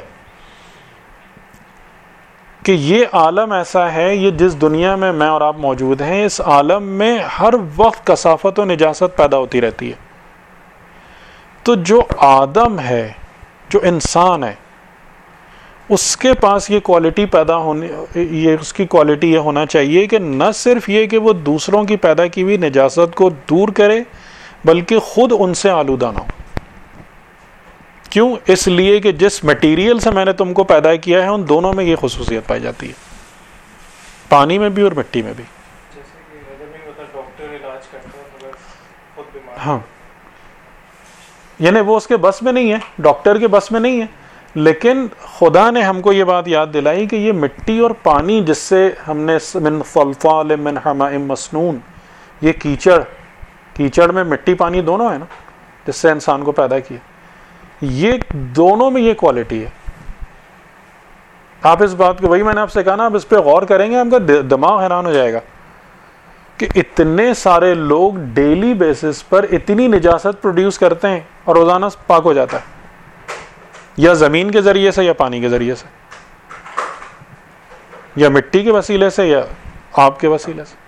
کہ یہ عالم ایسا ہے, یہ جس دنیا میں میں اور آپ موجود ہیں, اس عالم میں ہر وقت کثافت و نجاست پیدا ہوتی رہتی ہے. تو جو آدم ہے, جو انسان ہے, اس کے پاس یہ کوالٹی پیدا ہونے یہ اس کی کوالٹی یہ ہونا چاہیے کہ نہ صرف یہ کہ وہ دوسروں کی پیدا کی ہوئی نجاست کو دور کرے, بلکہ خود ان سے آلودہ نہ ہو. کیوں؟ اس لیے کہ جس مٹیریل سے میں نے تم کو پیدا کیا ہے ان دونوں میں یہ خصوصیت پائی جاتی ہے، پانی میں بھی اور مٹی میں بھی. ہاں، یعنی وہ اس کے بس میں نہیں ہے، ڈاکٹر کے بس میں نہیں ہے، لیکن خدا نے ہم کو یہ بات یاد دلائی کہ یہ مٹی اور پانی جس سے ہم نے من صلصال من حماء مسنون، یہ کیچڑ کیچڑ میں مٹی پانی دونوں ہے نا جس سے انسان کو پیدا کیا، یہ دونوں میں یہ کوالٹی ہے. آپ اس بات کو، وہی میں نے آپ سے کہا نا، آپ اس پہ غور کریں گے آپ کا دماغ حیران ہو جائے گا کہ اتنے سارے لوگ ڈیلی بیسس پر اتنی نجاست پروڈیوس کرتے ہیں اور روزانہ پاک ہو جاتا ہے، یا زمین کے ذریعے سے یا پانی کے ذریعے سے یا مٹی کے وسیلے سے یا آب کے وسیلے سے.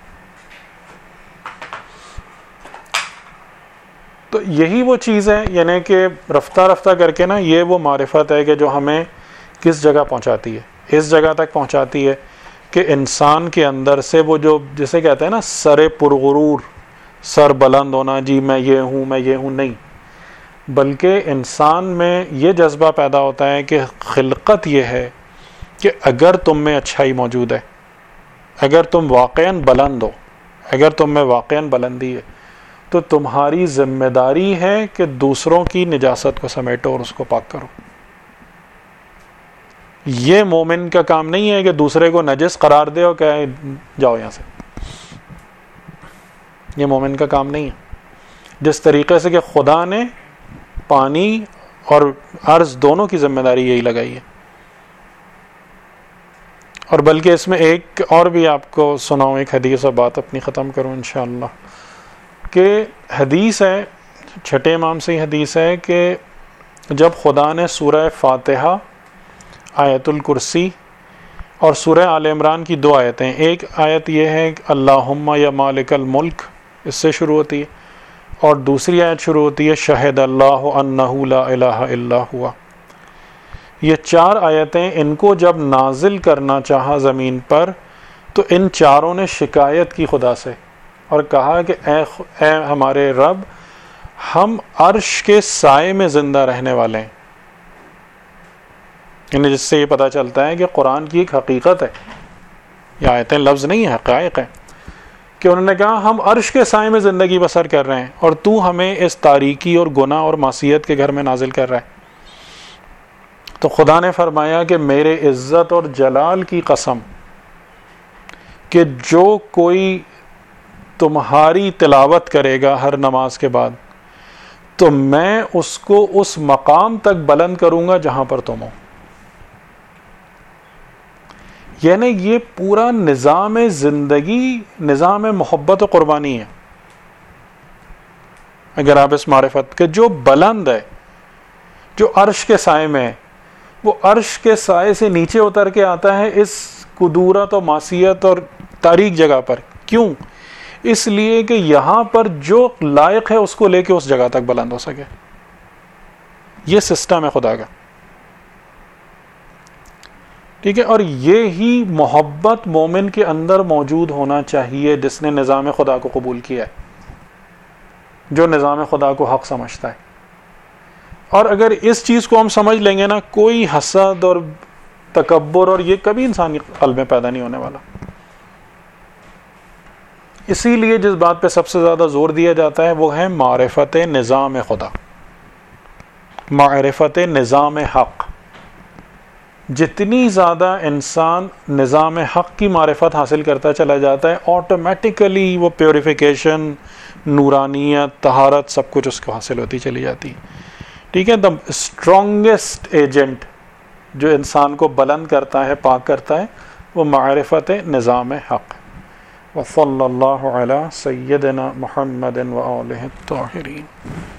تو یہی وہ چیز ہے، یعنی کہ رفتہ رفتہ کر کے نا یہ وہ معرفت ہے کہ جو ہمیں کس جگہ پہنچاتی ہے، اس جگہ تک پہنچاتی ہے کہ انسان کے اندر سے وہ جو جسے کہتے ہیں نا سر پرغرور، سر بلند ہونا، جی میں یہ ہوں میں یہ ہوں، نہیں، بلکہ انسان میں یہ جذبہ پیدا ہوتا ہے کہ خلقت یہ ہے کہ اگر تم میں اچھائی موجود ہے، اگر تم واقعاً بلند ہو، اگر تم میں واقعاً بلندی ہے، تو تمہاری ذمہ داری ہے کہ دوسروں کی نجاست کو سمیٹو اور اس کو پاک کرو. یہ مومن کا کام نہیں ہے کہ دوسرے کو نجس قرار دے اور کہے جاؤ یہاں سے، یہ مومن کا کام نہیں ہے. جس طریقے سے کہ خدا نے پانی اور ارض دونوں کی ذمہ داری یہی لگائی ہے. اور بلکہ اس میں ایک اور بھی آپ کو سناؤں، ایک حدیث اور بات اپنی ختم کروں انشاءاللہ، کہ حدیث ہے، چھٹے امام سے حدیث ہے کہ جب خدا نے سورہ فاتحہ، آیت الکرسی اور سورہ آل عمران کی دو آیتیں، ایک آیت یہ ہے اللہم یا مالک الملک، اس سے شروع ہوتی ہے، اور دوسری آیت شروع ہوتی ہے شہد اللہ انہ لا الہ الا ہوا. یہ چار آیتیں ان کو جب نازل کرنا چاہا زمین پر تو ان چاروں نے شکایت کی خدا سے اور کہا کہ اے اے ہمارے رب، ہم عرش کے سائے میں زندہ رہنے والے ہیں. یعنی جس سے یہ پتہ چلتا ہے کہ قرآن کی ایک حقیقت ہے، یہ آیتیں لفظ نہیں ہیں، حقائق ہیں، کہ انہوں نے کہا ہم عرش کے سائے میں زندگی بسر کر رہے ہیں اور تو ہمیں اس تاریکی اور گناہ اور معصیت کے گھر میں نازل کر رہا ہے. تو خدا نے فرمایا کہ میرے عزت اور جلال کی قسم کہ جو کوئی تمہاری تلاوت کرے گا ہر نماز کے بعد تو میں اس کو اس مقام تک بلند کروں گا جہاں پر تم ہو. یعنی یہ پورا نظام زندگی نظام محبت و قربانی ہے. اگر آپ اس معرفت کہ جو بلند ہے، جو عرش کے سائے میں ہے، وہ عرش کے سائے سے نیچے اتر کے آتا ہے اس کدورت و معصیت اور تاریک جگہ پر. کیوں؟ اس لیے کہ یہاں پر جو لائق ہے اس کو لے کے اس جگہ تک بلند ہو سکے. یہ سسٹم ہے خدا کا، ٹھیک ہے. اور یہی محبت مومن کے اندر موجود ہونا چاہیے جس نے نظام خدا کو قبول کیا ہے، جو نظام خدا کو حق سمجھتا ہے. اور اگر اس چیز کو ہم سمجھ لیں گے نا، کوئی حسد اور تکبر اور یہ کبھی انسانی قلب میں پیدا نہیں ہونے والا. اسی لیے جس بات پہ سب سے زیادہ زور دیا جاتا ہے وہ ہے معرفت نظام خدا، معرفت نظام حق. جتنی زیادہ انسان نظام حق کی معرفت حاصل کرتا چلا جاتا ہے، آٹومیٹیکلی وہ پیوریفیکیشن، نورانیت، طہارت، سب کچھ اس کو حاصل ہوتی چلی جاتی ہے. ٹھیک ہے. دا اسٹرانگیسٹ ایجنٹ جو انسان کو بلند کرتا ہے، پاک کرتا ہے، وہ معرفت نظام حق. وصلی اللہ علی سیدنا محمد و آلہ الطاہرین.